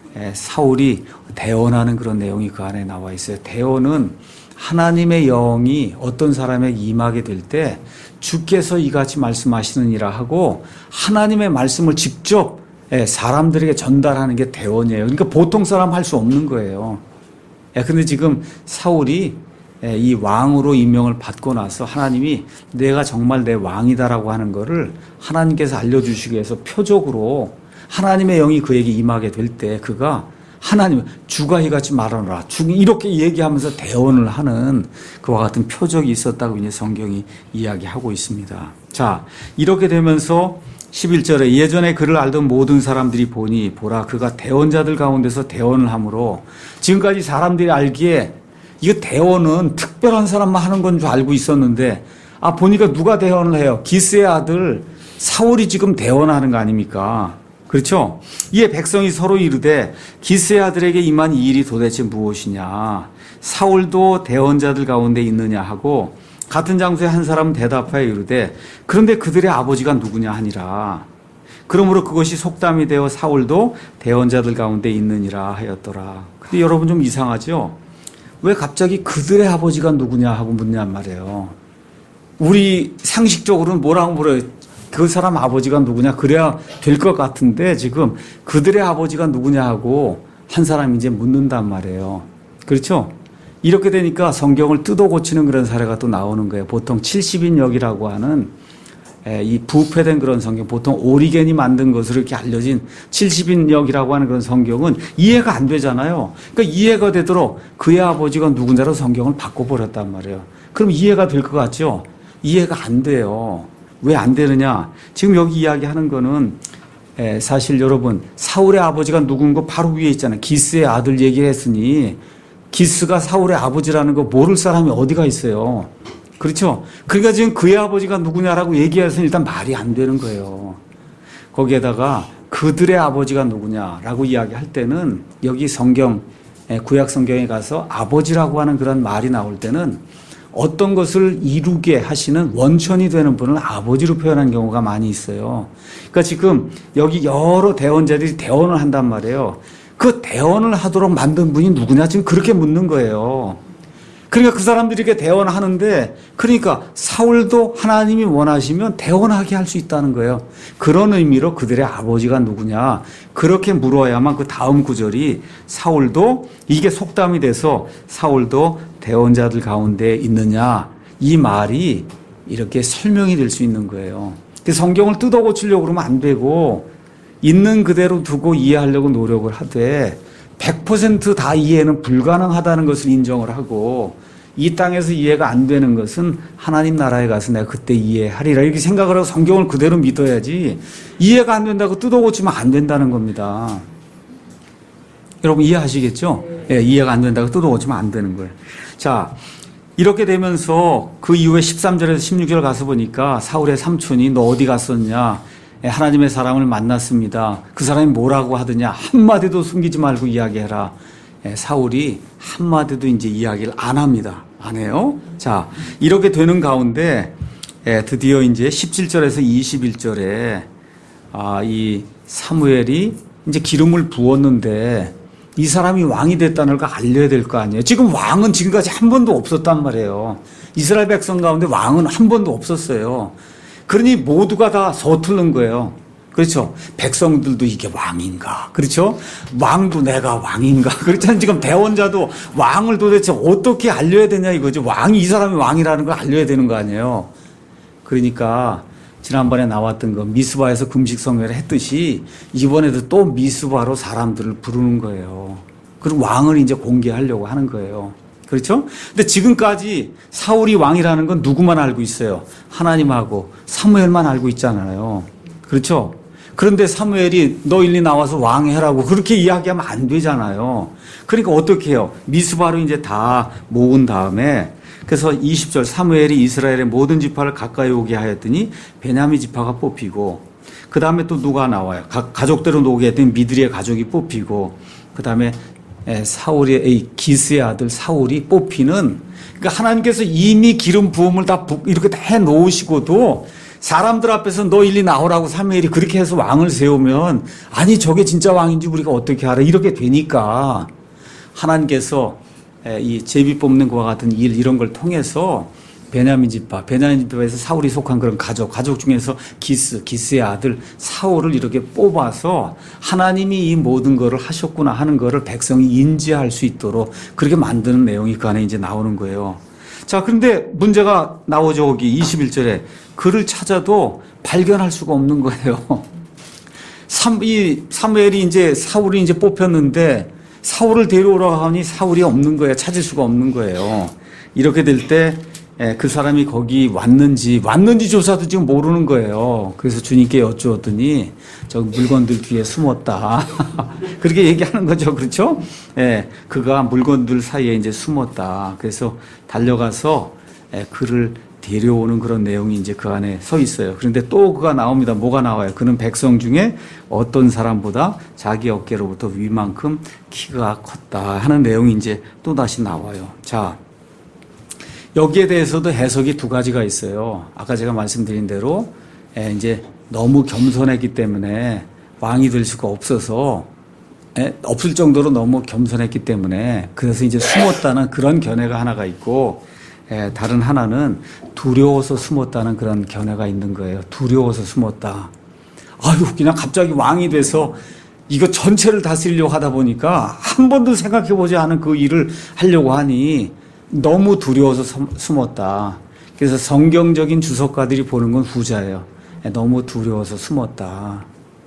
사울이 대언하는 그런 내용이 그 안에 나와 있어요. 대언은 하나님의 영이 어떤 사람에게 임하게 될 때 주께서 이같이 말씀하시느니라 하고 하나님의 말씀을 직접 사람들에게 전달하는 게 대언이에요. 그러니까 보통 사람 할 수 없는 거예요. 그런데 지금 사울이 이 왕으로 임명을 받고 나서 하나님이 내가 정말 내 왕이다라고 하는 거를 하나님께서 알려주시기 위해서 표적으로 하나님의 영이 그에게 임하게 될 때 그가 하나님 주가 이같이 말하노라 주 이렇게 얘기하면서 대언을 하는 그와 같은 표적이 있었다고 이제 성경이 이야기하고 있습니다. 자, 이렇게 되면서 십일 절에 예전에 그를 알던 모든 사람들이 보니 보라 그가 대언자들 가운데서 대언을 하므로 지금까지 사람들이 알기에 이거 대언은 특별한 사람만 하는 건 줄 알고 있었는데 아 보니까 누가 대언을 해요? 기스의 아들 사울이 지금 대언하는 거 아닙니까? 그렇죠? 이에 백성이 서로 이르되 기스의 아들에게 임한 이 일이 도대체 무엇이냐? 사울도 대언자들 가운데 있느냐 하고 같은 장소에 한 사람은 대답하여 이르되 그런데 그들의 아버지가 누구냐 하니라. 그러므로 그것이 속담이 되어 사울도 대언자들 가운데 있느니라 하였더라. 근데 여러분 좀 이상하죠? 왜 갑자기 그들의 아버지가 누구냐 하고 묻냔 말이에요. 우리 상식적으로는 뭐라고 물어요? 그 사람 아버지가 누구냐 그래야 될 것 같은데 지금 그들의 아버지가 누구냐 하고 한 사람이 이제 묻는단 말이에요. 그렇죠? 이렇게 되니까 성경을 뜯어 고치는 그런 사례가 또 나오는 거예요. 보통 칠십인역이라고 하는 이 부패된 그런 성경, 보통 오리겐이 만든 것으로 이렇게 알려진 칠십인역이라고 하는 그런 성경은 이해가 안 되잖아요. 그러니까 이해가 되도록 그의 아버지가 누군가로 성경을 바꿔버렸단 말이에요. 그럼 이해가 될 것 같죠? 이해가 안 돼요. 왜 안 되느냐? 지금 여기 이야기하는 거는 사실 여러분 사울의 아버지가 누군 거 바로 위에 있잖아요. 기스의 아들 얘기를 했으니 기스가 사울의 아버지라는 거 모를 사람이 어디가 있어요. 그렇죠? 그러니까 지금 그의 아버지가 누구냐라고 얘기해서는 일단 말이 안 되는 거예요. 거기에다가 그들의 아버지가 누구냐라고 이야기할 때는 여기 성경 구약 성경에 가서 아버지라고 하는 그런 말이 나올 때는 어떤 것을 이루게 하시는 원천이 되는 분을 아버지로 표현한 경우가 많이 있어요. 그러니까 지금 여기 여러 대원자들이 대원을 한단 말이에요. 그 대원을 하도록 만든 분이 누구냐 지금 그렇게 묻는 거예요. 그러니까 그 사람들에게 대원하는데 그러니까 사울도 하나님이 원하시면 대원하게 할 수 있다는 거예요. 그런 의미로 그들의 아버지가 누구냐 그렇게 물어야만 그 다음 구절이 사울도 이게 속담이 돼서 사울도 대원자들 가운데 있느냐 이 말이 이렇게 설명이 될 수 있는 거예요. 성경을 뜯어 고치려고 그러면 안 되고 있는 그대로 두고 이해하려고 노력을 하되 백 퍼센트 다 이해는 불가능하다는 것을 인정을 하고 이 땅에서 이해가 안 되는 것은 하나님 나라에 가서 내가 그때 이해하리라 이렇게 생각을 하고 성경을 그대로 믿어야지 이해가 안 된다고 뜯어 고치면 안 된다는 겁니다. 여러분 이해하시겠죠? 예, 이해가 안 된다고 뜯어 고치면 안 되는 거예요. 자, 이렇게 되면서 그 이후에 십삼 절에서 십육 절 가서 보니까 사울의 삼촌이 너 어디 갔었냐? 하나님의 사람을 만났습니다. 그 사람이 뭐라고 하더냐? 한마디도 숨기지 말고 이야기해라. 사울이 한마디도 이제 이야기를 안 합니다. 안 해요. 자, 이렇게 되는 가운데 드디어 이제 십칠 절에서 이십일 절에 아, 이 사무엘이 이제 기름을 부었는데 이 사람이 왕이 됐다는 걸 알려야 될 거 아니에요. 지금 왕은 지금까지 한 번도 없었단 말이에요. 이스라엘 백성 가운데 왕은 한 번도 없었어요. 그러니 모두가 다 서투른 거예요. 그렇죠. 백성들도 이게 왕인가. 그렇죠. 왕도 내가 왕인가. 그렇잖아요. 지금 대원자도 왕을 도대체 어떻게 알려야 되냐 이거죠. 왕이 이 사람이 왕이라는 걸 알려야 되는 거 아니에요. 그러니까 지난번에 나왔던 거 미스바에서 금식 성회를 했듯이 이번에도 또 미스바로 사람들을 부르는 거예요. 그리고 왕을 이제 공개하려고 하는 거예요. 그렇죠? 근데 지금까지 사울이 왕이라는 건 누구만 알고 있어요? 하나님하고 사무엘만 알고 있잖아요. 그렇죠? 그런데 사무엘이 너 일리 나와서 왕 해라고 그렇게 이야기하면 안 되잖아요. 그러니까 어떻게 해요? 미스바로 이제 다 모은 다음에 그래서 이십 절 사무엘이 이스라엘의 모든 지파를 가까이 오게 하였더니 베냐민 지파가 뽑히고 그 다음에 또 누가 나와요? 가, 가족대로 오게 했더니 미드리의 가족이 뽑히고 그 다음에 사울의 기스의 아들 사울이 뽑히는 그러니까 하나님께서 이미 기름 부음을 다 이렇게 다 해 놓으시고도 사람들 앞에서 너 일리 나오라고 사무엘이 그렇게 해서 왕을 세우면 아니 저게 진짜 왕인지 우리가 어떻게 알아 이렇게 되니까 하나님께서 이 제비 뽑는 것과 같은 일 이런 걸 통해서 베냐민 지파, 베냐민 지파에서 사울이 속한 그런 가족, 가족 중에서 기스, 기스의 아들 사울을 이렇게 뽑아서 하나님이 이 모든 것을 하셨구나 하는 것을 백성이 인지할 수 있도록 그렇게 만드는 내용이 그 안에 이제 나오는 거예요. 자, 그런데 문제가 나오죠. 여기 이십일 절에 그를 찾아도 발견할 수가 없는 거예요. 이 사무엘이 이제 사울이 이제 뽑혔는데 사울을 데려오라고 하니 사울이 없는 거예요. 찾을 수가 없는 거예요. 이렇게 될 때 그 사람이 거기 왔는지 왔는지 조사도 지금 모르는 거예요. 그래서 주님께 여쭈었더니 저 물건들 뒤에 숨었다. 그렇게 얘기하는 거죠. 그렇죠? 예, 그가 물건들 사이에 이제 숨었다. 그래서 달려가서 그를 데려오는 그런 내용이 이제 그 안에 서 있어요. 그런데 또 그가 나옵니다. 뭐가 나와요? 그는 백성 중에 어떤 사람보다 자기 어깨로부터 위만큼 키가 컸다 하는 내용이 이제 또 다시 나와요. 자, 여기에 대해서도 해석이 두 가지가 있어요. 아까 제가 말씀드린 대로 이제 너무 겸손했기 때문에 왕이 될 수가 없어서 없을 정도로 너무 겸손했기 때문에 그래서 이제 숨었다는 그런 견해가 하나가 있고 다른 하나는 두려워서 숨었다는 그런 견해가 있는 거예요. 두려워서 숨었다. 아유, 그냥 갑자기 왕이 돼서 이거 전체를 다스리려고 하다 보니까 한 번도 생각해보지 않은 그 일을 하려고 하니 너무 두려워서 숨었다. 그래서 성경적인 주석가들이 보는 건 후자예요. 너무 두려워서 숨었다.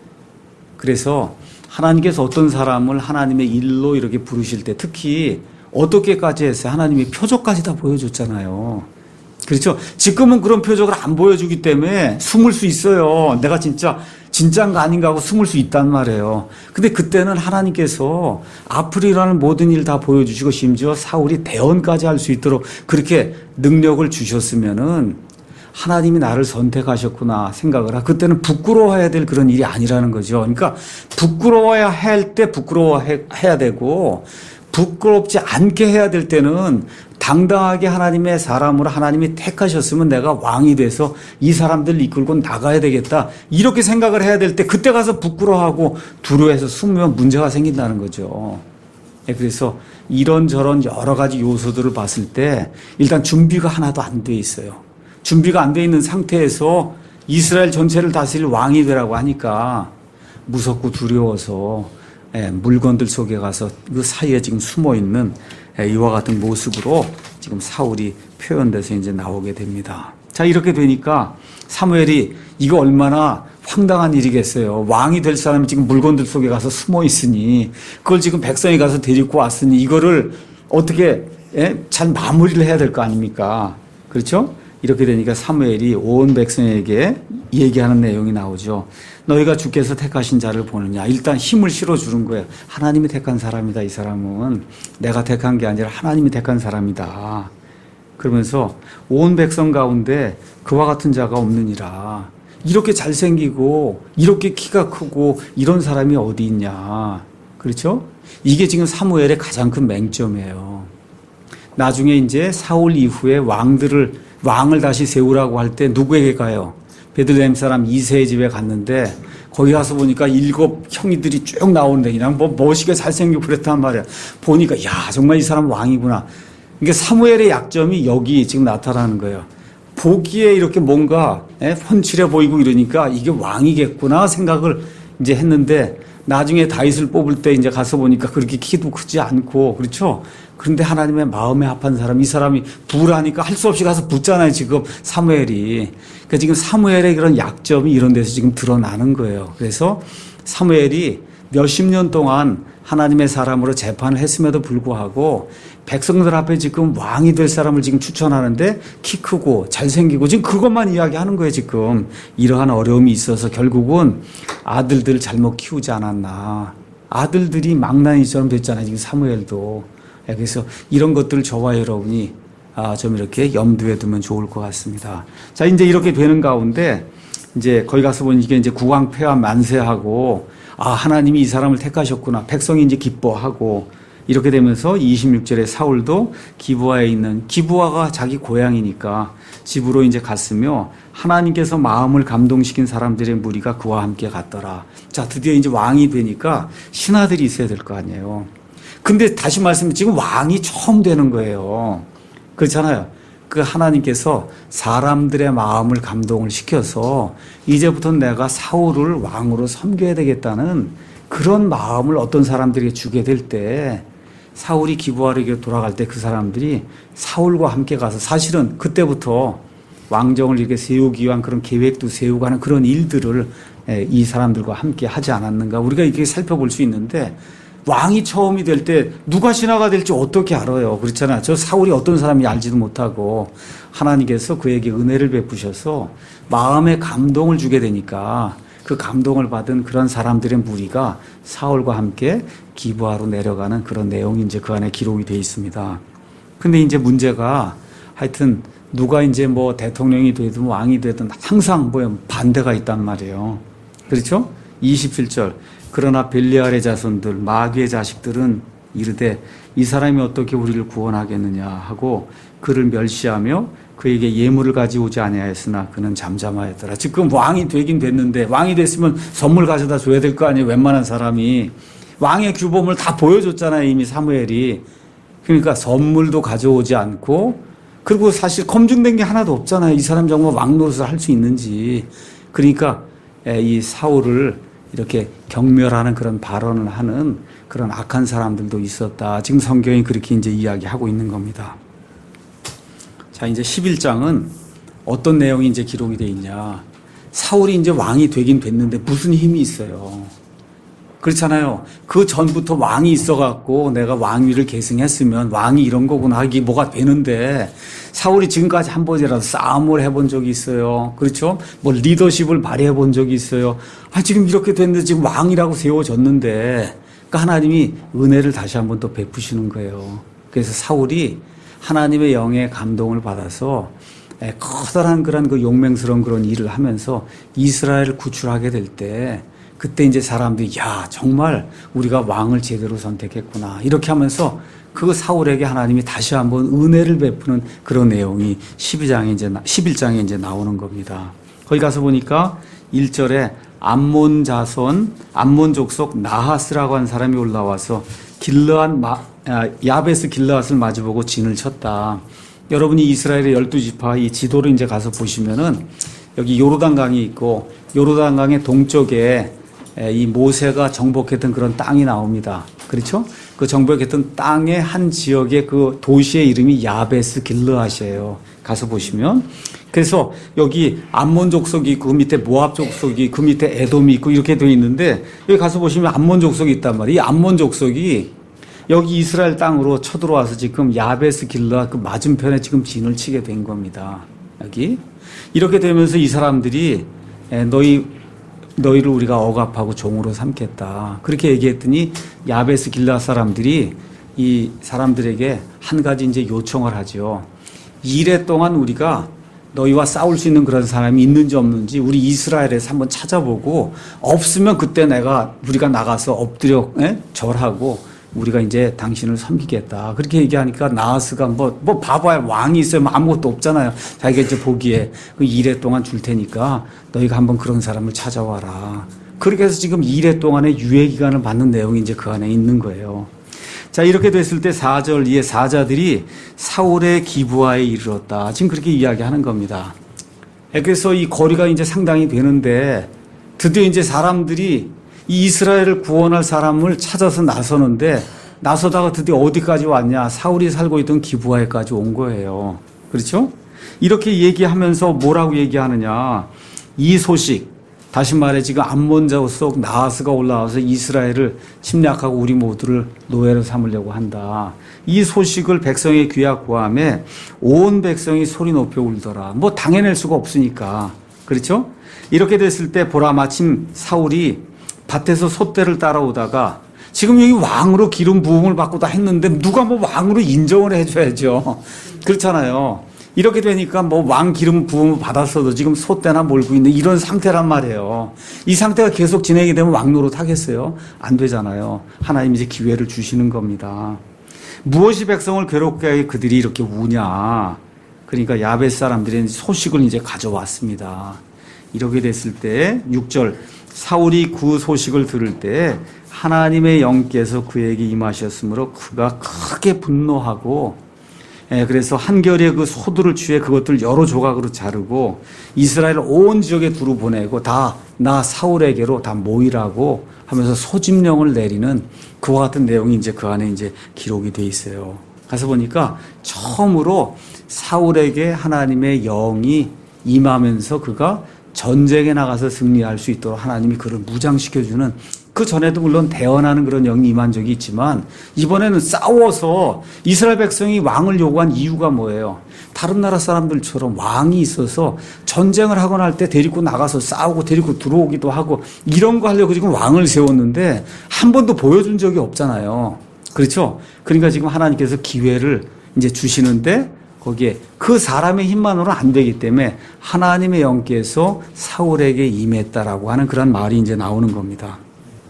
그래서 하나님께서 어떤 사람을 하나님의 일로 이렇게 부르실 때 특히 어떻게까지 했어요? 하나님이 표적까지 다 보여줬잖아요. 그렇죠? 지금은 그런 표적을 안 보여주기 때문에 숨을 수 있어요. 내가 진짜 진짜인가 아닌가 하고 숨을 수 있단 말이에요. 근데 그때는 하나님께서 앞으로 일어나는 모든 일 다 보여주시고 심지어 사울이 대언까지 할 수 있도록 그렇게 능력을 주셨으면은 하나님이 나를 선택하셨구나 생각을 하고 그때는 부끄러워해야 될 그런 일이 아니라는 거죠. 그러니까 부끄러워야 할 때 부끄러워해야 되고 부끄럽지 않게 해야 될 때는 당당하게 하나님의 사람으로 하나님이 택하셨으면 내가 왕이 돼서 이 사람들 이끌고 나가야 되겠다. 이렇게 생각을 해야 될 때 그때 가서 부끄러워하고 두려워해서 숨으면 문제가 생긴다는 거죠. 그래서 이런저런 여러 가지 요소들을 봤을 때 일단 준비가 하나도 안 돼 있어요. 준비가 안 돼 있는 상태에서 이스라엘 전체를 다스릴 왕이 되라고 하니까 무섭고 두려워서 물건들 속에 가서 그 사이에 지금 숨어 있는 이와 같은 모습으로 지금 사울이 표현돼서 이제 나오게 됩니다. 자, 이렇게 되니까 사무엘이 이거 얼마나 황당한 일이겠어요. 왕이 될 사람이 지금 물건들 속에 가서 숨어 있으니 그걸 지금 백성이 가서 데리고 왔으니 이거를 어떻게 예? 잘 마무리를 해야 될 거 아닙니까? 그렇죠? 이렇게 되니까 사무엘이 온 백성에게 얘기하는 내용이 나오죠. 너희가 주께서 택하신 자를 보느냐. 일단 힘을 실어주는 거예요. 하나님이 택한 사람이다. 이 사람은 내가 택한 게 아니라 하나님이 택한 사람이다. 그러면서 온 백성 가운데 그와 같은 자가 없느니라. 이렇게 잘생기고 이렇게 키가 크고 이런 사람이 어디 있냐. 그렇죠? 이게 지금 사무엘의 가장 큰 맹점이에요. 나중에 이제 사울 이후에 왕들을 왕을 다시 세우라고 할 때 누구에게 가요? 베들레헴 사람 이새의 집에 갔는데 거기 가서 보니까 일곱 형이들이 쭉 나오는데 그냥 뭐 멋있게 잘생기고 그랬단 말이야. 보니까 야 정말 이 사람 왕이구나. 그러니까 사무엘의 약점이 여기 지금 나타나는 거예요. 보기에 이렇게 뭔가 훤칠해 보이고 이러니까 이게 왕이겠구나 생각을 이제 했는데 나중에 다윗을 뽑을 때 이제 가서 보니까 그렇게 키도 크지 않고 그렇죠. 그런데 하나님의 마음에 합한 사람, 이 사람이 부라니까 할 수 없이 가서 붙잖아요, 지금 사무엘이. 그러니까 지금 사무엘의 그런 약점이 이런 데서 지금 드러나는 거예요. 그래서 사무엘이 몇십 년 동안 하나님의 사람으로 재판을 했음에도 불구하고 백성들 앞에 지금 왕이 될 사람을 지금 추천하는데 키 크고 잘생기고 지금 그것만 이야기하는 거예요, 지금. 이러한 어려움이 있어서 결국은 아들들 잘못 키우지 않았나. 아들들이 망나니처럼 됐잖아요, 지금 사무엘도. 그래서 이런 것들을 저와 여러분이 아, 좀 이렇게 염두에 두면 좋을 것 같습니다. 자, 이제 이렇게 되는 가운데 이제 거기 가서 보니 이게 이제 국왕폐하 만세하고 아, 하나님이 이 사람을 택하셨구나. 백성이 이제 기뻐하고 이렇게 되면서 이십육 절에 사울도 기브아에 있는 기브아가 자기 고향이니까 집으로 이제 갔으며 하나님께서 마음을 감동시킨 사람들의 무리가 그와 함께 갔더라. 자, 드디어 이제 왕이 되니까 신하들이 있어야 될 거 아니에요. 근데 다시 말씀드리면 지금 왕이 처음 되는 거예요. 그렇잖아요. 그 하나님께서 사람들의 마음을 감동을 시켜서 이제부터는 내가 사울을 왕으로 섬겨야 되겠다는 그런 마음을 어떤 사람들에게 주게 될 때 사울이 기브아에게 돌아갈 때 그 사람들이 사울과 함께 가서 사실은 그때부터 왕정을 이렇게 세우기 위한 그런 계획도 세우고 하는 그런 일들을 이 사람들과 함께 하지 않았는가 우리가 이렇게 살펴볼 수 있는데 왕이 처음이 될 때 누가 신하가 될지 어떻게 알아요? 그렇잖아요. 저 사울이 어떤 사람인지 알지도 못하고 하나님께서 그에게 은혜를 베푸셔서 마음에 감동을 주게 되니까 그 감동을 받은 그런 사람들의 무리가 사울과 함께 기브아로 내려가는 그런 내용이 이제 그 안에 기록이 되어 있습니다. 근데 이제 문제가 하여튼 누가 이제 뭐 대통령이 되든 왕이 되든 항상 뭐 반대가 있단 말이에요. 그렇죠? 이십칠 절. 그러나 벨리알의 자손들 마귀의 자식들은 이르되 이 사람이 어떻게 우리를 구원하겠느냐 하고 그를 멸시하며 그에게 예물을 가져오지 아니하였으나 그는 잠잠하였더라. 지금 왕이 되긴 됐는데 왕이 됐으면 선물 가져다 줘야 될 거 아니에요. 웬만한 사람이. 왕의 규범을 다 보여줬잖아요. 이미 사무엘이. 그러니까 선물도 가져오지 않고 그리고 사실 검증된 게 하나도 없잖아요. 이 사람 정말 왕 노릇을 할 수 있는지. 그러니까 이 사울을 이렇게 경멸하는 그런 발언을 하는 그런 악한 사람들도 있었다. 지금 성경이 그렇게 이제 이야기하고 있는 겁니다. 자, 이제 십일 장은 어떤 내용이 이제 기록이 되어 있냐. 사울이 이제 왕이 되긴 됐는데 무슨 힘이 있어요. 그렇잖아요. 그 전부터 왕이 있어갖고 내가 왕위를 계승했으면 왕이 이런 거구나 하기 뭐가 되는데 사울이 지금까지 한 번이라도 싸움을 해본 적이 있어요. 그렇죠? 뭐 리더십을 발휘해 본 적이 있어요. 아, 지금 이렇게 됐는데 지금 왕이라고 세워졌는데 그러니까 하나님이 은혜를 다시 한번 또 베푸시는 거예요. 그래서 사울이 하나님의 영의 감동을 받아서 커다란 그런 그 용맹스러운 그런 일을 하면서 이스라엘을 구출하게 될 때 그때 이제 사람들이 야 정말 우리가 왕을 제대로 선택했구나 이렇게 하면서 그 사울에게 하나님이 다시 한번 은혜를 베푸는 그런 내용이 십이 장에 이제, 십일 장에 이제 나오는 겁니다. 거기 가서 보니까 일 절에 암몬 자손, 암몬 족속 나하스라고 한 사람이 올라와서 길르앗, 야베스 길르앗을 마주보고 진을 쳤다. 여러분이 이스라엘의 열두 지파 이 지도를 이제 가서 보시면은 여기 요르단강이 있고 요르단강의 동쪽에 이 모세가 정복했던 그런 땅이 나옵니다. 그렇죠? 그 정복했던 땅의 한 지역의 그 도시의 이름이 야베스 길르앗이에요. 가서 보시면. 그래서 여기 암몬 족속이 있고 그 밑에 모압 족속이 그 밑에 에돔이 있고 이렇게 되어 있는데 여기 가서 보시면 암몬 족속이 있단 말이에요. 이 암몬 족속이 여기 이스라엘 땅으로 쳐들어와서 지금 야베스 길르앗 그 맞은편에 지금 진을 치게 된 겁니다. 여기. 이렇게 되면서 이 사람들이 너희 너희를 우리가 억압하고 종으로 삼겠다. 그렇게 얘기했더니 야베스 길르앗 사람들이 이 사람들에게 한 가지 이제 요청을 하죠. 이래 동안 우리가 너희와 싸울 수 있는 그런 사람이 있는지 없는지 우리 이스라엘에서 한번 찾아보고 없으면 그때 내가 우리가 나가서 엎드려 에? 절하고 우리가 이제 당신을 섬기겠다. 그렇게 얘기하니까 나하스가 뭐, 뭐 봐봐야 왕이 있어요. 뭐 아무것도 없잖아요. 자기가 이제 보기에 그 이래 동안 줄 테니까 너희가 한번 그런 사람을 찾아와라. 그렇게 해서 지금 이래 동안의 유예 기간을 받는 내용이 이제 그 안에 있는 거예요. 자, 이렇게 됐을 때 사 절 이에 사자들이 사울의 기브아에 이르렀다. 지금 그렇게 이야기하는 겁니다. 그래서 이 거리가 이제 상당히 되는데 드디어 이제 사람들이 이 이스라엘을 구원할 사람을 찾아서 나서는데 나서다가 드디어 어디까지 왔냐? 사울이 살고 있던 기브아에까지 온 거예요. 그렇죠? 이렇게 얘기하면서 뭐라고 얘기하느냐? 이 소식, 다시 말해 지금 암몬 족속 나하스가 올라와서 이스라엘을 침략하고 우리 모두를 노예로 삼으려고 한다. 이 소식을 백성의 귀에 구하매 온 백성이 소리 높여 울더라. 뭐 당해낼 수가 없으니까. 그렇죠? 이렇게 됐을 때 보라 마침 사울이 밭에서 소떼를 따라오다가 지금 여기 왕으로 기름 부음을 받고 다 했는데 누가 뭐 왕으로 인정을 해줘야죠. 그렇잖아요. 이렇게 되니까 뭐 왕 기름 부음을 받았어도 지금 소떼나 몰고 있는 이런 상태란 말이에요. 이 상태가 계속 진행이 되면 왕 노릇 하겠어요? 안 되잖아요. 하나님 이제 기회를 주시는 겁니다. 무엇이 백성을 괴롭게 하게 그들이 이렇게 우냐. 그러니까 야베스 사람들이 소식을 이제 가져왔습니다. 이렇게 됐을 때 육 절 사울이 그 소식을 들을 때 하나님의 영께서 그에게 임하셨으므로 그가 크게 분노하고 예, 그래서 한결에 그 소들을 취해 그것들 여러 조각으로 자르고 이스라엘 온 지역에 두루 보내고 다 나 사울에게로 다 모이라고 하면서 소집령을 내리는 그와 같은 내용이 이제 그 안에 이제 기록이 돼 있어요. 가서 보니까 처음으로 사울에게 하나님의 영이 임하면서 그가 전쟁에 나가서 승리할 수 있도록 하나님이 그를 무장시켜주는, 그 전에도 물론 대언하는 그런 영이 임한 적이 있지만 이번에는 싸워서 이스라엘 백성이 왕을 요구한 이유가 뭐예요? 다른 나라 사람들처럼 왕이 있어서 전쟁을 하거나 할 때 데리고 나가서 싸우고 데리고 들어오기도 하고 이런 거 하려고 지금 왕을 세웠는데 한 번도 보여준 적이 없잖아요. 그렇죠? 그러니까 지금 하나님께서 기회를 이제 주시는데 거기에 그 사람의 힘만으로는 안 되기 때문에 하나님의 영께서 사울에게 임했다라고 하는 그런 말이 이제 나오는 겁니다.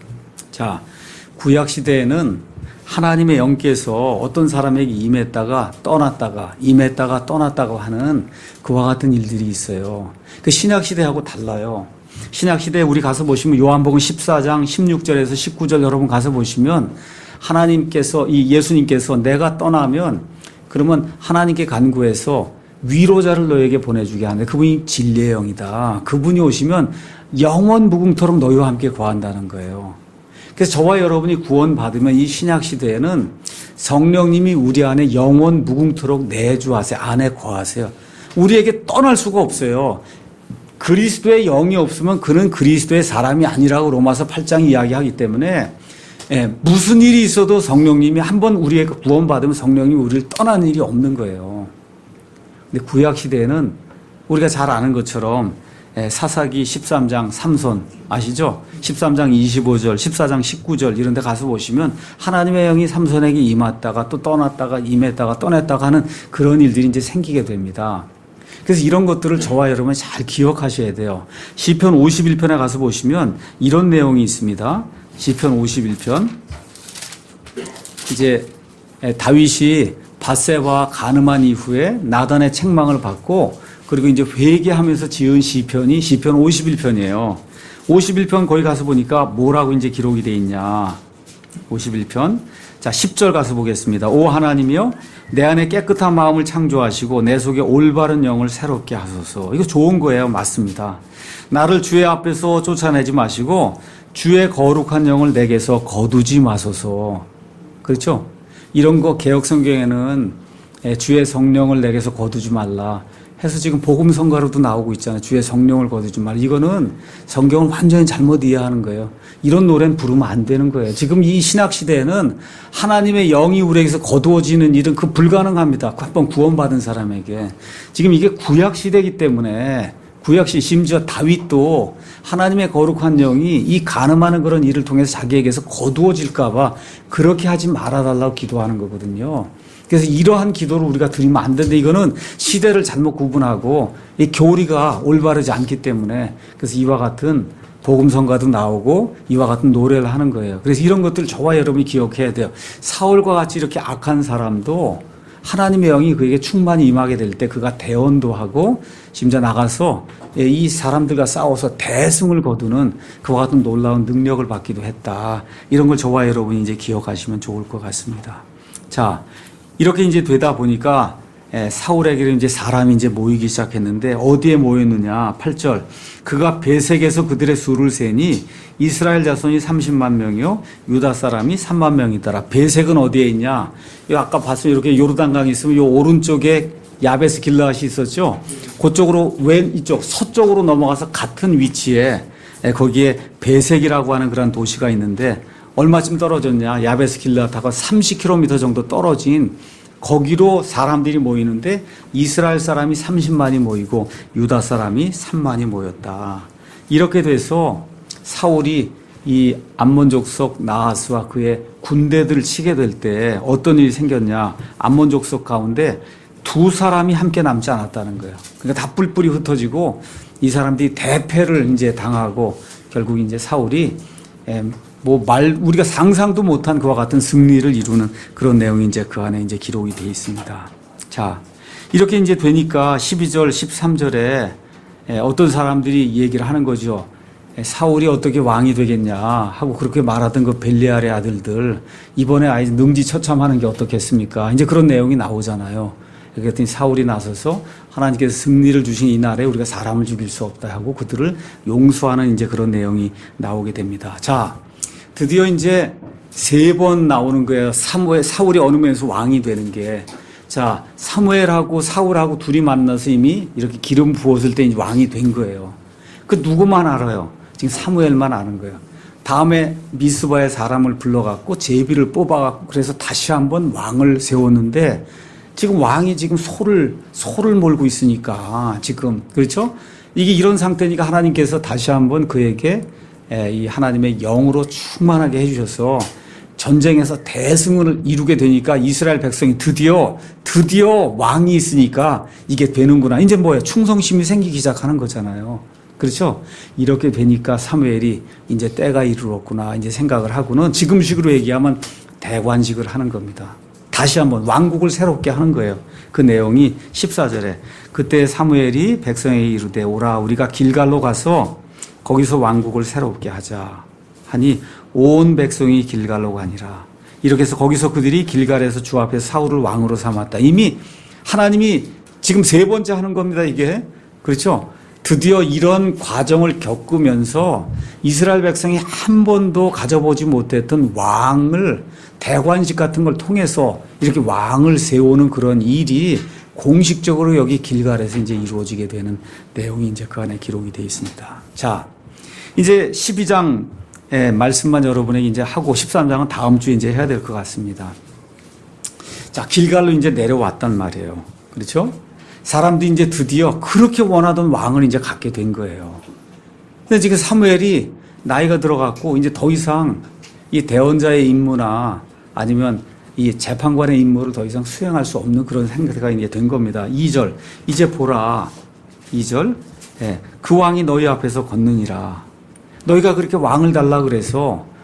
자, 구약 시대에는 하나님의 영께서 어떤 사람에게 임했다가 떠났다가 임했다가 떠났다고 하는 그와 같은 일들이 있어요. 그 신약 시대하고 달라요. 신약 시대에 우리 가서 보시면 요한복음 십사 장 십육 절에서 십구 절 여러분 가서 보시면 하나님께서, 이 예수님께서 내가 떠나면 그러면 하나님께 간구해서 위로자를 너에게 보내주게 하는데 그분이 진리의 영이다. 그분이 오시면 영원 무궁토록 너희와 함께 거한다는 거예요. 그래서 저와 여러분이 구원받으면 이 신약 시대에는 성령님이 우리 안에 영원 무궁토록 내주하세요. 안에 거하세요. 우리에게 떠날 수가 없어요. 그리스도의 영이 없으면 그는 그리스도의 사람이 아니라고 로마서 팔 장이 이야기하기 때문에 예, 무슨 일이 있어도 성령님이 한번 우리에게 구원받으면 성령님이 우리를 떠나는 일이 없는 거예요. 근데 구약 시대에는 우리가 잘 아는 것처럼 예, 사사기 십삼 장 삼손 아시죠? 십삼 장 이십오 절, 십사 장 십구 절 이런 데 가서 보시면 하나님의 영이 삼손에게 임했다가 또 떠났다가 임했다가 떠났다가 하는 그런 일들이 이제 생기게 됩니다. 그래서 이런 것들을 저와 여러분 잘 기억하셔야 돼요. 시편 오십일 편에 가서 보시면 이런 내용이 있습니다. 시편 오십일 편 이제 다윗이 밧세바와 간음한 이후에 나단의 책망을 받고 그리고 이제 회개하면서 지은 시편이 시편 오십일 편이에요. 오십일 편 거기 가서 보니까 뭐라고 이제 기록이 돼 있냐. 오십일 편. 자, 십 절 가서 보겠습니다. 오 하나님이여 내 안에 깨끗한 마음을 창조하시고 내 속에 올바른 영을 새롭게 하소서. 이거 좋은 거예요. 맞습니다. 나를 주의 앞에서 쫓아내지 마시고 주의 거룩한 영을 내게서 거두지 마소서. 그렇죠? 이런 거 개혁 성경에는 주의 성령을 내게서 거두지 말라 해서 지금 복음 성가로도 나오고 있잖아요. 주의 성령을 거두지 말라. 이거는 성경을 완전히 잘못 이해하는 거예요. 이런 노래는 부르면 안 되는 거예요. 지금 이 신학 시대에는 하나님의 영이 우리에게서 거두어지는 일은 그 불가능합니다. 한번 구원받은 사람에게. 지금 이게 구약 시대이기 때문에 구약 시 심지어 다윗도 하나님의 거룩한 영이 이 간음하는 그런 일을 통해서 자기에게서 거두어질까 봐 그렇게 하지 말아달라고 기도하는 거거든요. 그래서 이러한 기도를 우리가 드리면 안 되는데 이거는 시대를 잘못 구분하고 이 교리가 올바르지 않기 때문에 그래서 이와 같은 복음성가도 나오고 이와 같은 노래를 하는 거예요. 그래서 이런 것들 저와 여러분이 기억해야 돼요. 사울과 같이 이렇게 악한 사람도 하나님의 영이 그에게 충만히 임하게 될 때 그가 대언도 하고 심지어 나가서 이 사람들과 싸워서 대승을 거두는 그와 같은 놀라운 능력을 받기도 했다. 이런 걸 저와 여러분이 이제 기억하시면 좋을 것 같습니다. 자, 이렇게 이제 되다 보니까 사울에게는 이제 사람이 이제 모이기 시작했는데 어디에 모였느냐? 팔 절. 그가 베색에서 그들의 수를 세니 이스라엘 자손이 삼십만 명이요 유다 사람이 삼만 명이더라. 베색은 어디에 있냐? 아까 봤으면 이렇게 요르단강이 있으면 요 오른쪽에 야베스 길르앗이 있었죠. 그쪽으로 왼 이쪽 서쪽으로 넘어가서 같은 위치에 거기에 베색이라고 하는 그런 도시가 있는데 얼마쯤 떨어졌냐? 야베스 길르앗하고 삼십 킬로미터 정도 떨어진 거기로 사람들이 모이는데 이스라엘 사람이 삼십만이 모이고 유다 사람이 삼만이 모였다. 이렇게 돼서 사울이 이 암몬 족속 나하스와 그의 군대들을 치게 될 때 어떤 일이 생겼냐. 암몬 족속 가운데 두 사람이 함께 남지 않았다는 거예요. 그러니까 다 뿔뿔이 흩어지고 이 사람들이 대패를 이제 당하고 결국 이제 사울이 뭐 말 우리가 상상도 못한 그와 같은 승리를 이루는 그런 내용이 이제 그 안에 이제 기록이 되어 있습니다. 자, 이렇게 이제 되니까 십이 절, 십삼 절에 어떤 사람들이 얘기를 하는 거죠. 사울이 어떻게 왕이 되겠냐 하고 그렇게 말하던 그 벨리알의 아들들 이번에 아예 능지처참하는 게 어떻겠습니까? 이제 그런 내용이 나오잖아요. 그랬더니 사울이 나서서 하나님께서 승리를 주신 이 날에 우리가 사람을 죽일 수 없다 하고 그들을 용서하는 이제 그런 내용이 나오게 됩니다. 자, 드디어 이제 세 번 나오는 거예요. 사무엘, 사울이 어느 면에서 왕이 되는 게. 자, 사무엘하고 사울하고 둘이 만나서 이미 이렇게 기름 부었을 때 이제 왕이 된 거예요. 그 누구만 알아요? 지금 사무엘만 아는 거예요. 다음에 미스바의 사람을 불러갖고 제비를 뽑아갖고 그래서 다시 한번 왕을 세웠는데 지금 왕이 지금 소를, 소를 몰고 있으니까 지금, 그렇죠? 이게 이런 상태니까 하나님께서 다시 한번 그에게 이 하나님의 영으로 충만하게 해주셔서 전쟁에서 대승을 이루게 되니까 이스라엘 백성이 드디어, 드디어 왕이 있으니까 이게 되는구나. 이제 뭐예요? 충성심이 생기기 시작하는 거잖아요. 그렇죠? 이렇게 되니까 사무엘이 이제 때가 이르렀구나. 이제 생각을 하고는 지금식으로 얘기하면 대관식을 하는 겁니다. 다시 한번 왕국을 새롭게 하는 거예요. 그 내용이 십사 절에 그때 사무엘이 백성에게 이르되 오라 우리가 길갈로 가서 거기서 왕국을 새롭게 하자 하니 온 백성이 길갈로 가니라. 이렇게 해서 거기서 그들이 길갈에서 주 앞에서 사울을 왕으로 삼았다. 이미 하나님이 지금 세 번째 하는 겁니다. 이게. 그렇죠? 드디어 이런 과정을 겪으면서 이스라엘 백성이 한 번도 가져보지 못했던 왕을 대관식 같은 걸 통해서 이렇게 왕을 세우는 그런 일이 공식적으로 여기 길갈에서 이제 이루어지게 되는 내용이 이제 그 안에 기록이 되어 있습니다. 자, 이제 십이 장의 말씀만 여러분에게 이제 하고 십삼 장은 다음 주에 이제 해야 될 것 같습니다. 자, 길갈로 이제 내려왔단 말이에요. 그렇죠? 사람들이 이제 드디어 그렇게 원하던 왕을 이제 갖게 된 거예요. 근데 지금 사무엘이 나이가 들어갔고 이제 더 이상 이 대언자의 임무나 아니면 이 재판관의 임무를 더 이상 수행할 수 없는 그런 상태가 이제 된 겁니다. 이 절. 이제 보라. 이 절. 예. 그 왕이 너희 앞에서 걷느니라. 너희가 그렇게 왕을 달라 그래서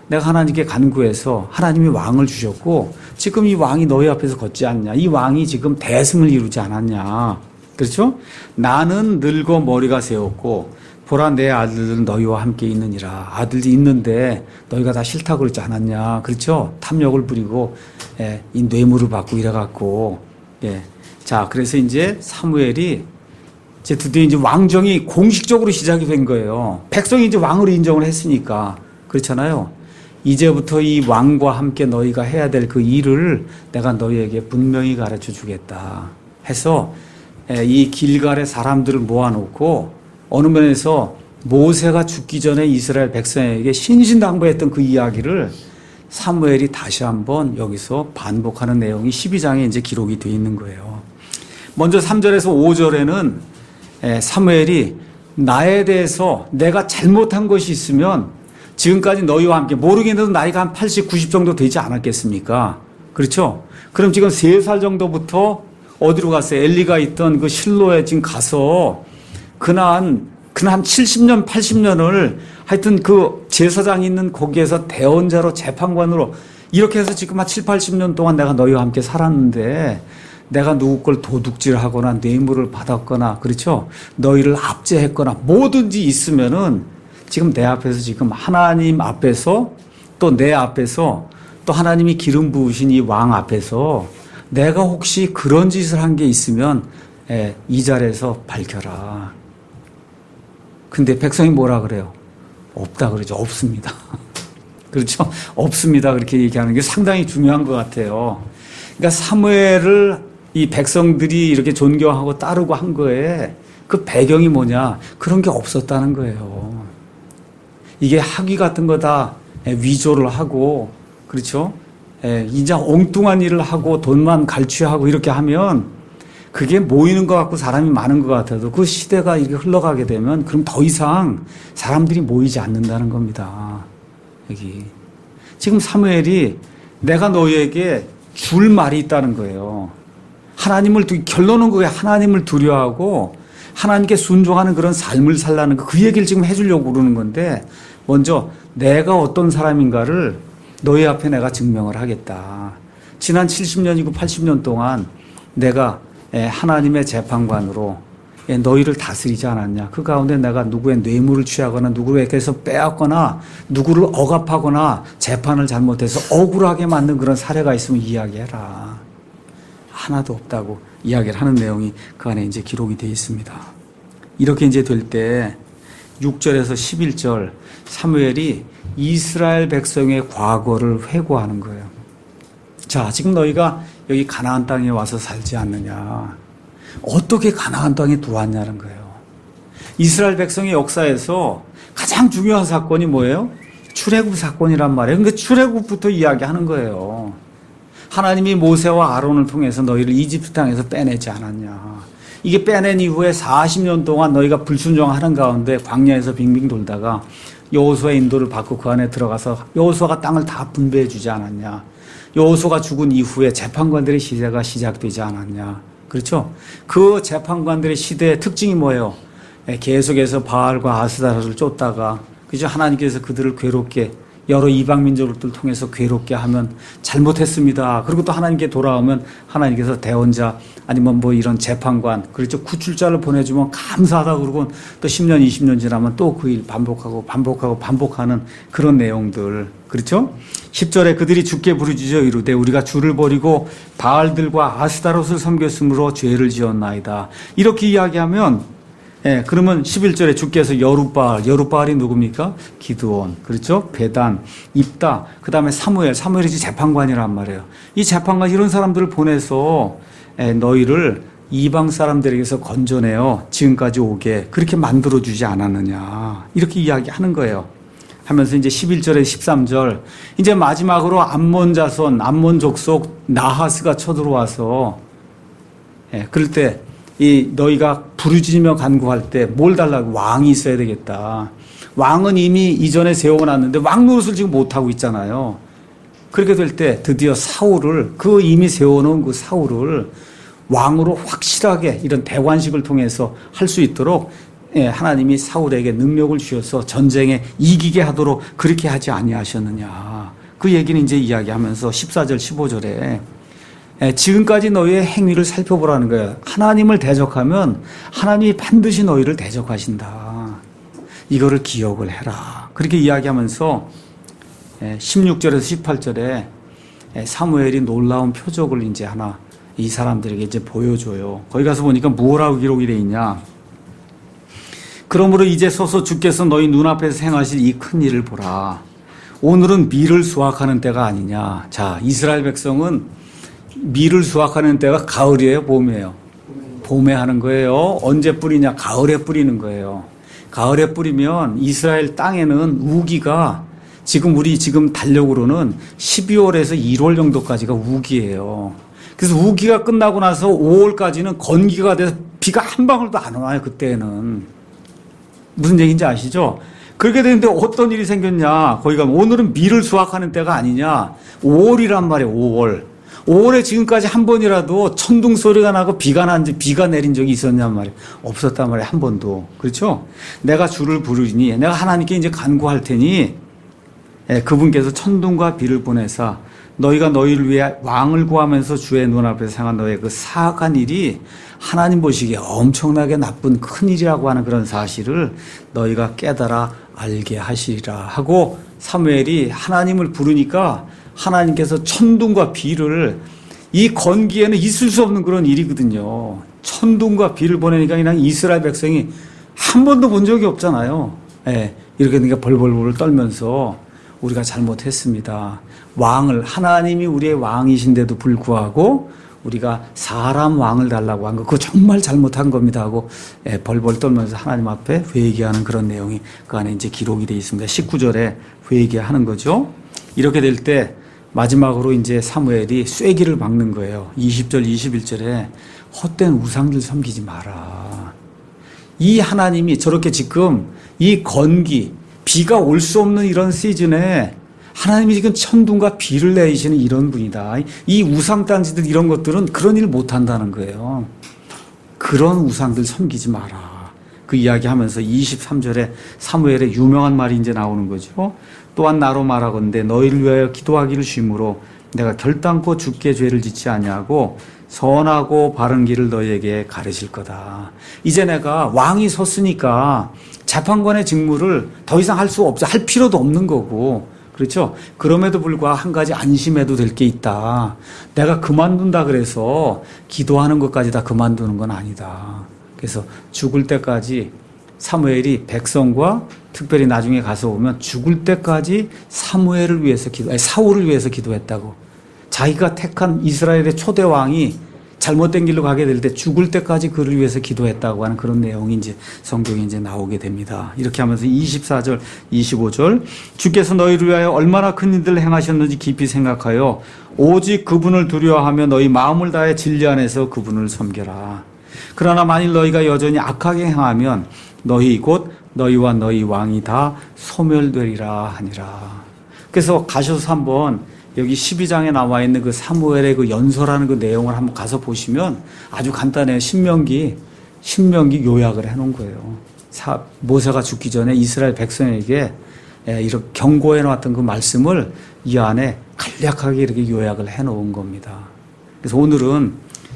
내가 하나님께 간구해서 하나님이 왕을 주셨고 지금 이 왕이 너희 앞에서 걷지 않냐. 이 왕이 지금 대승을 이루지 않았냐. 그렇죠? 나는 늙어 머리가 세웠고 보라 내 아들들은 너희와 함께 있느니라. 아들이 있는데 너희가 다 싫다고 그러지 않았냐. 그렇죠? 탐욕을 부리고 예, 이 뇌물을 받고 이래갖고 예. 자, 그래서 이제 사무엘이 이제 드디어 이제 왕정이 공식적으로 시작이 된 거예요. 백성이 이제 왕으로 인정을 했으니까. 그렇잖아요. 이제부터 이 왕과 함께 너희가 해야 될 그 일을 내가 너희에게 분명히 가르쳐 주겠다 해서 이 길갈의 사람들을 모아놓고 어느 면에서 모세가 죽기 전에 이스라엘 백성에게 신신당부했던 그 이야기를 사무엘이 다시 한번 여기서 반복하는 내용이 십이 장에 이제 기록이 되어 있는 거예요. 먼저 삼 절에서 오 절에는 사무엘이 나에 대해서 내가 잘못한 것이 있으면 지금까지 너희와 함께 모르겠는데도 나이가 한 팔십, 구십 정도 되지 않았겠습니까? 그렇죠? 그럼 지금 세 살 정도부터 어디로 갔어요? 엘리가 있던 그 실로에 지금 가서 그난 그난 칠십 년, 팔십 년을 하여튼 그 제사장이 있는 거기에서 대언자로 재판관으로 이렇게 해서 지금 한 칠, 팔십 년 동안 내가 너희와 함께 살았는데 내가 누구 걸 도둑질하거나 뇌물을 받았거나 그렇죠? 너희를 압제했거나 뭐든지 있으면은 지금 내 앞에서 지금 하나님 앞에서 또 내 앞에서 또 하나님이 기름 부으신 이 왕 앞에서 내가 혹시 그런 짓을 한 게 있으면 예, 이 자리에서 밝혀라. 근데 백성이 뭐라 그래요? 없다 그러죠. 없습니다. 그렇죠? 없습니다. 그렇게 얘기하는 게 상당히 중요한 것 같아요. 그러니까 사무엘을 이 백성들이 이렇게 존경하고 따르고 한 거에 그 배경이 뭐냐? 그런 게 없었다는 거예요. 이게 학위 같은 거 다 위조를 하고, 그렇죠? 이제 엉뚱한 일을 하고 돈만 갈취하고 이렇게 하면 그게 모이는 것 같고 사람이 많은 것 같아도 그 시대가 이렇게 흘러가게 되면 그럼 더 이상 사람들이 모이지 않는다는 겁니다. 여기. 지금 사무엘이 내가 너희에게 줄 말이 있다는 거예요. 하나님을, 결론은 그게 하나님을 두려워하고 하나님께 순종하는 그런 삶을 살라는 거, 그 얘기를 지금 해주려고 그러는 건데 먼저 내가 어떤 사람인가를 너희 앞에 내가 증명을 하겠다. 지난 칠십 년이고 팔십 년 동안 내가 하나님의 재판관으로 너희를 다스리지 않았냐. 그 가운데 내가 누구의 뇌물을 취하거나 누구에게서 빼앗거나 누구를 억압하거나 재판을 잘못해서 억울하게 만든 그런 사례가 있으면 이야기해라. 하나도 없다고 이야기를 하는 내용이 그 안에 이제 기록이 되어 있습니다. 이렇게 이제 될 때 육 절에서 십일 절 사무엘이 이스라엘 백성의 과거를 회고하는 거예요. 자, 지금 너희가 여기 가나안 땅에 와서 살지 않느냐. 어떻게 가나안 땅에 들어왔냐는 거예요. 이스라엘 백성의 역사에서 가장 중요한 사건이 뭐예요? 출애굽 사건이란 말이에요. 그러니까 출애굽부터 이야기하는 거예요. 하나님이 모세와 아론을 통해서 너희를 이집트 땅에서 빼내지 않았냐. 이게 빼낸 이후에 사십 년 동안 너희가 불순종하는 가운데 광야에서 빙빙 돌다가 여호수아의 인도를 받고 그 안에 들어가서 여호수아가 땅을 다 분배해 주지 않았냐. 여호수아가 죽은 이후에 재판관들의 시대가 시작되지 않았냐. 그렇죠? 그 재판관들의 시대의 특징이 뭐예요? 계속해서 바알과 아스다라를 쫓다가 그죠? 하나님께서 그들을 괴롭게 여러 이방 민족들을 통해서 괴롭게 하면 잘못했습니다. 그리고 또 하나님께 돌아오면 하나님께서 대언자 아니면 뭐 이런 재판관 그렇죠? 구출자를 보내주면 감사하다 그러고 또 십 년, 이십 년 지나면 또 그 일 반복하고 반복하고 반복하는 그런 내용들 그렇죠? 십 절에 그들이 주께 부르짖어 이르되 우리가 주를 버리고 바알들과 아스타롯을 섬겼으므로 죄를 지었나이다. 이렇게 이야기하면 예, 그러면 십일 절에 주께서 여룻바알, 여룻바알이 누굽니까? 기드온, 그렇죠? 베단, 입다, 그 다음에 사무엘, 사무엘이 재판관이란 말이에요. 이 재판관 이런 사람들을 보내서 예, 너희를 이방 사람들에게서 건져내어 지금까지 오게 그렇게 만들어주지 않았느냐. 이렇게 이야기하는 거예요. 하면서 이제 십일 절에 십삼 절, 이제 마지막으로 암몬 자손, 암몬 족속 나하스가 쳐들어와서 예, 그럴 때 이 너희가 부르짖으며 간구할 때 뭘 달라고? 왕이 있어야 되겠다. 왕은 이미 이전에 세워놨는데 왕 노릇을 지금 못하고 있잖아요. 그렇게 될 때 드디어 사울을 그 이미 세워놓은 그 사울을 왕으로 확실하게 이런 대관식을 통해서 할 수 있도록 예, 하나님이 사울에게 능력을 주셔서 전쟁에 이기게 하도록 그렇게 하지 아니하셨느냐. 그 얘기는 이제 이야기하면서 십사 절 십오 절에 예, 지금까지 너희의 행위를 살펴보라는 거예요. 하나님을 대적하면 하나님이 반드시 너희를 대적하신다. 이거를 기억을 해라. 그렇게 이야기하면서 예, 십육 절에서 십팔 절에 예, 사무엘이 놀라운 표적을 이제 하나 이 사람들에게 이제 보여줘요. 거기 가서 보니까 뭐라고 기록이 되어 있냐. 그러므로 이제 서서 주께서 너희 눈앞에서 행하실 이 큰 일을 보라. 오늘은 밀을 수확하는 때가 아니냐. 자, 이스라엘 백성은 밀을 수확하는 때가 가을이에요, 봄이에요? 봄에 하는 거예요. 언제 뿌리냐? 가을에 뿌리는 거예요. 가을에 뿌리면 이스라엘 땅에는 우기가 지금 우리 지금 달력으로는 십이월에서 일월 정도까지가 우기예요. 그래서 우기가 끝나고 나서 오월까지는 건기가 돼서 비가 한 방울도 안 와요, 그때는. 무슨 얘기인지 아시죠? 그렇게 되는데 어떤 일이 생겼냐. 거기 가면 오늘은 밀을 수확하는 때가 아니냐. 오월이란 말이에요. 오월. 오월에 지금까지 한 번이라도 천둥 소리가 나고 비가 난, 비가 내린 적이 있었냔 말이에요. 없었단 말이에요. 한 번도. 그렇죠? 내가 주를 부르니 내가 하나님께 이제 간구할 테니 예, 그분께서 천둥과 비를 보내사 너희가 너희를 위해 왕을 구하면서 주의 눈앞에서 행한 너의 그 사악한 일이 하나님 보시기에 엄청나게 나쁜 큰 일이라고 하는 그런 사실을 너희가 깨달아 알게 하시리라 하고 사무엘이 하나님을 부르니까 하나님께서 천둥과 비를 이 건기에는 있을 수 없는 그런 일이거든요. 천둥과 비를 보내니까 그냥 이스라엘 백성이 한 번도 본 적이 없잖아요. 예, 이렇게 그러니까 벌벌벌 떨면서 우리가 잘못했습니다. 왕을 하나님이 우리의 왕이신데도 불구하고 우리가 사람 왕을 달라고 한 거 그거 정말 잘못한 겁니다 하고 예, 벌벌 떨면서 하나님 앞에 회개하는 그런 내용이 그 안에 이제 기록이 되어 있습니다. 십구 절에 회개하는 거죠. 이렇게 될 때 마지막으로 이제 사무엘이 쐐기를 박는 거예요. 이십 절 이십일 절에 헛된 우상들 섬기지 마라. 이 하나님이 저렇게 지금 이 건기 비가 올 수 없는 이런 시즌에 하나님이 지금 천둥과 비를 내리시는 이런 분이다. 이 우상단지들 이런 것들은 그런 일 못한다는 거예요. 그런 우상들 섬기지 마라. 그 이야기하면서 이십삼 절에 사무엘의 유명한 말이 이제 나오는 거죠. 또한 나로 말하건대 너희를 위하여 기도하기를 쉼으로 내가 결단코 주께 죄를 짓지 아니하고 선하고 바른 길을 너희에게 가르칠 거다. 이제 내가 왕이 섰으니까 재판관의 직무를 더 이상 할 수 없어. 할 필요도 없는 거고. 그렇죠? 그럼에도 불구하고 한 가지 안심해도 될 게 있다. 내가 그만둔다 그래서 기도하는 것까지 다 그만두는 건 아니다. 그래서 죽을 때까지 사무엘이 백성과 특별히 나중에 가서 보면 죽을 때까지 사무엘을 위해서 기도, 아니 사울을 위해서 기도했다고. 자기가 택한 이스라엘의 초대 왕이 잘못된 길로 가게 될 때 죽을 때까지 그를 위해서 기도했다고 하는 그런 내용이 이제 성경에 이제 나오게 됩니다. 이렇게 하면서 이십사 절, 이십오 절 주께서 너희를 위하여 얼마나 큰 일들을 행하셨는지 깊이 생각하여 오직 그분을 두려워하며 너희 마음을 다해 진리 안에서 그분을 섬겨라. 그러나 만일 너희가 여전히 악하게 행하면 너희 곧 너희와 너희 왕이 다 소멸되리라 하니라. 그래서 가셔서 한번 여기 십이 장에 나와 있는 그 사무엘의 그 연설하는 그 내용을 한번 가서 보시면 아주 간단해요. 신명기, 신명기 요약을 해놓은 거예요. 사, 모세가 죽기 전에 이스라엘 백성에게 이렇게 경고해 놨던 그 말씀을 이 안에 간략하게 이렇게 요약을 해놓은 겁니다. 그래서 오늘은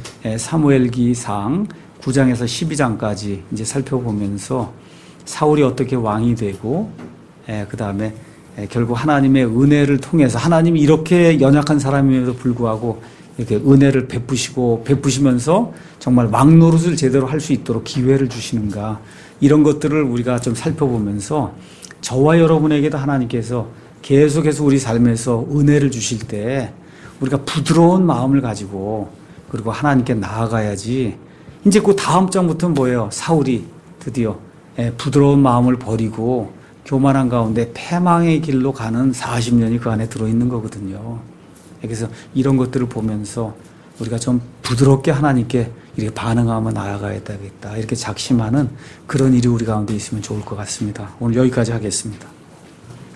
사무엘기상 구 장에서 십이 장까지 이제 살펴보면서 사울이 어떻게 왕이 되고, 그 다음에 결국 하나님의 은혜를 통해서 하나님이 이렇게 연약한 사람임에도 불구하고 이렇게 은혜를 베푸시고 베푸시면서 정말 왕 노릇을 제대로 할 수 있도록 기회를 주시는가, 이런 것들을 우리가 좀 살펴보면서 저와 여러분에게도 하나님께서 계속해서 우리 삶에서 은혜를 주실 때 우리가 부드러운 마음을 가지고 그리고 하나님께 나아가야지. 이제 그 다음 장부터는 뭐예요? 사울이 드디어 부드러운 마음을 버리고 교만한 가운데 패망의 길로 가는 사십 년이 그 안에 들어있는 거거든요. 그래서 이런 것들을 보면서 우리가 좀 부드럽게 하나님께 이렇게 반응하며 나아가야 되겠다, 이렇게 작심하는 그런 일이 우리 가운데 있으면 좋을 것 같습니다. 오늘 여기까지 하겠습니다.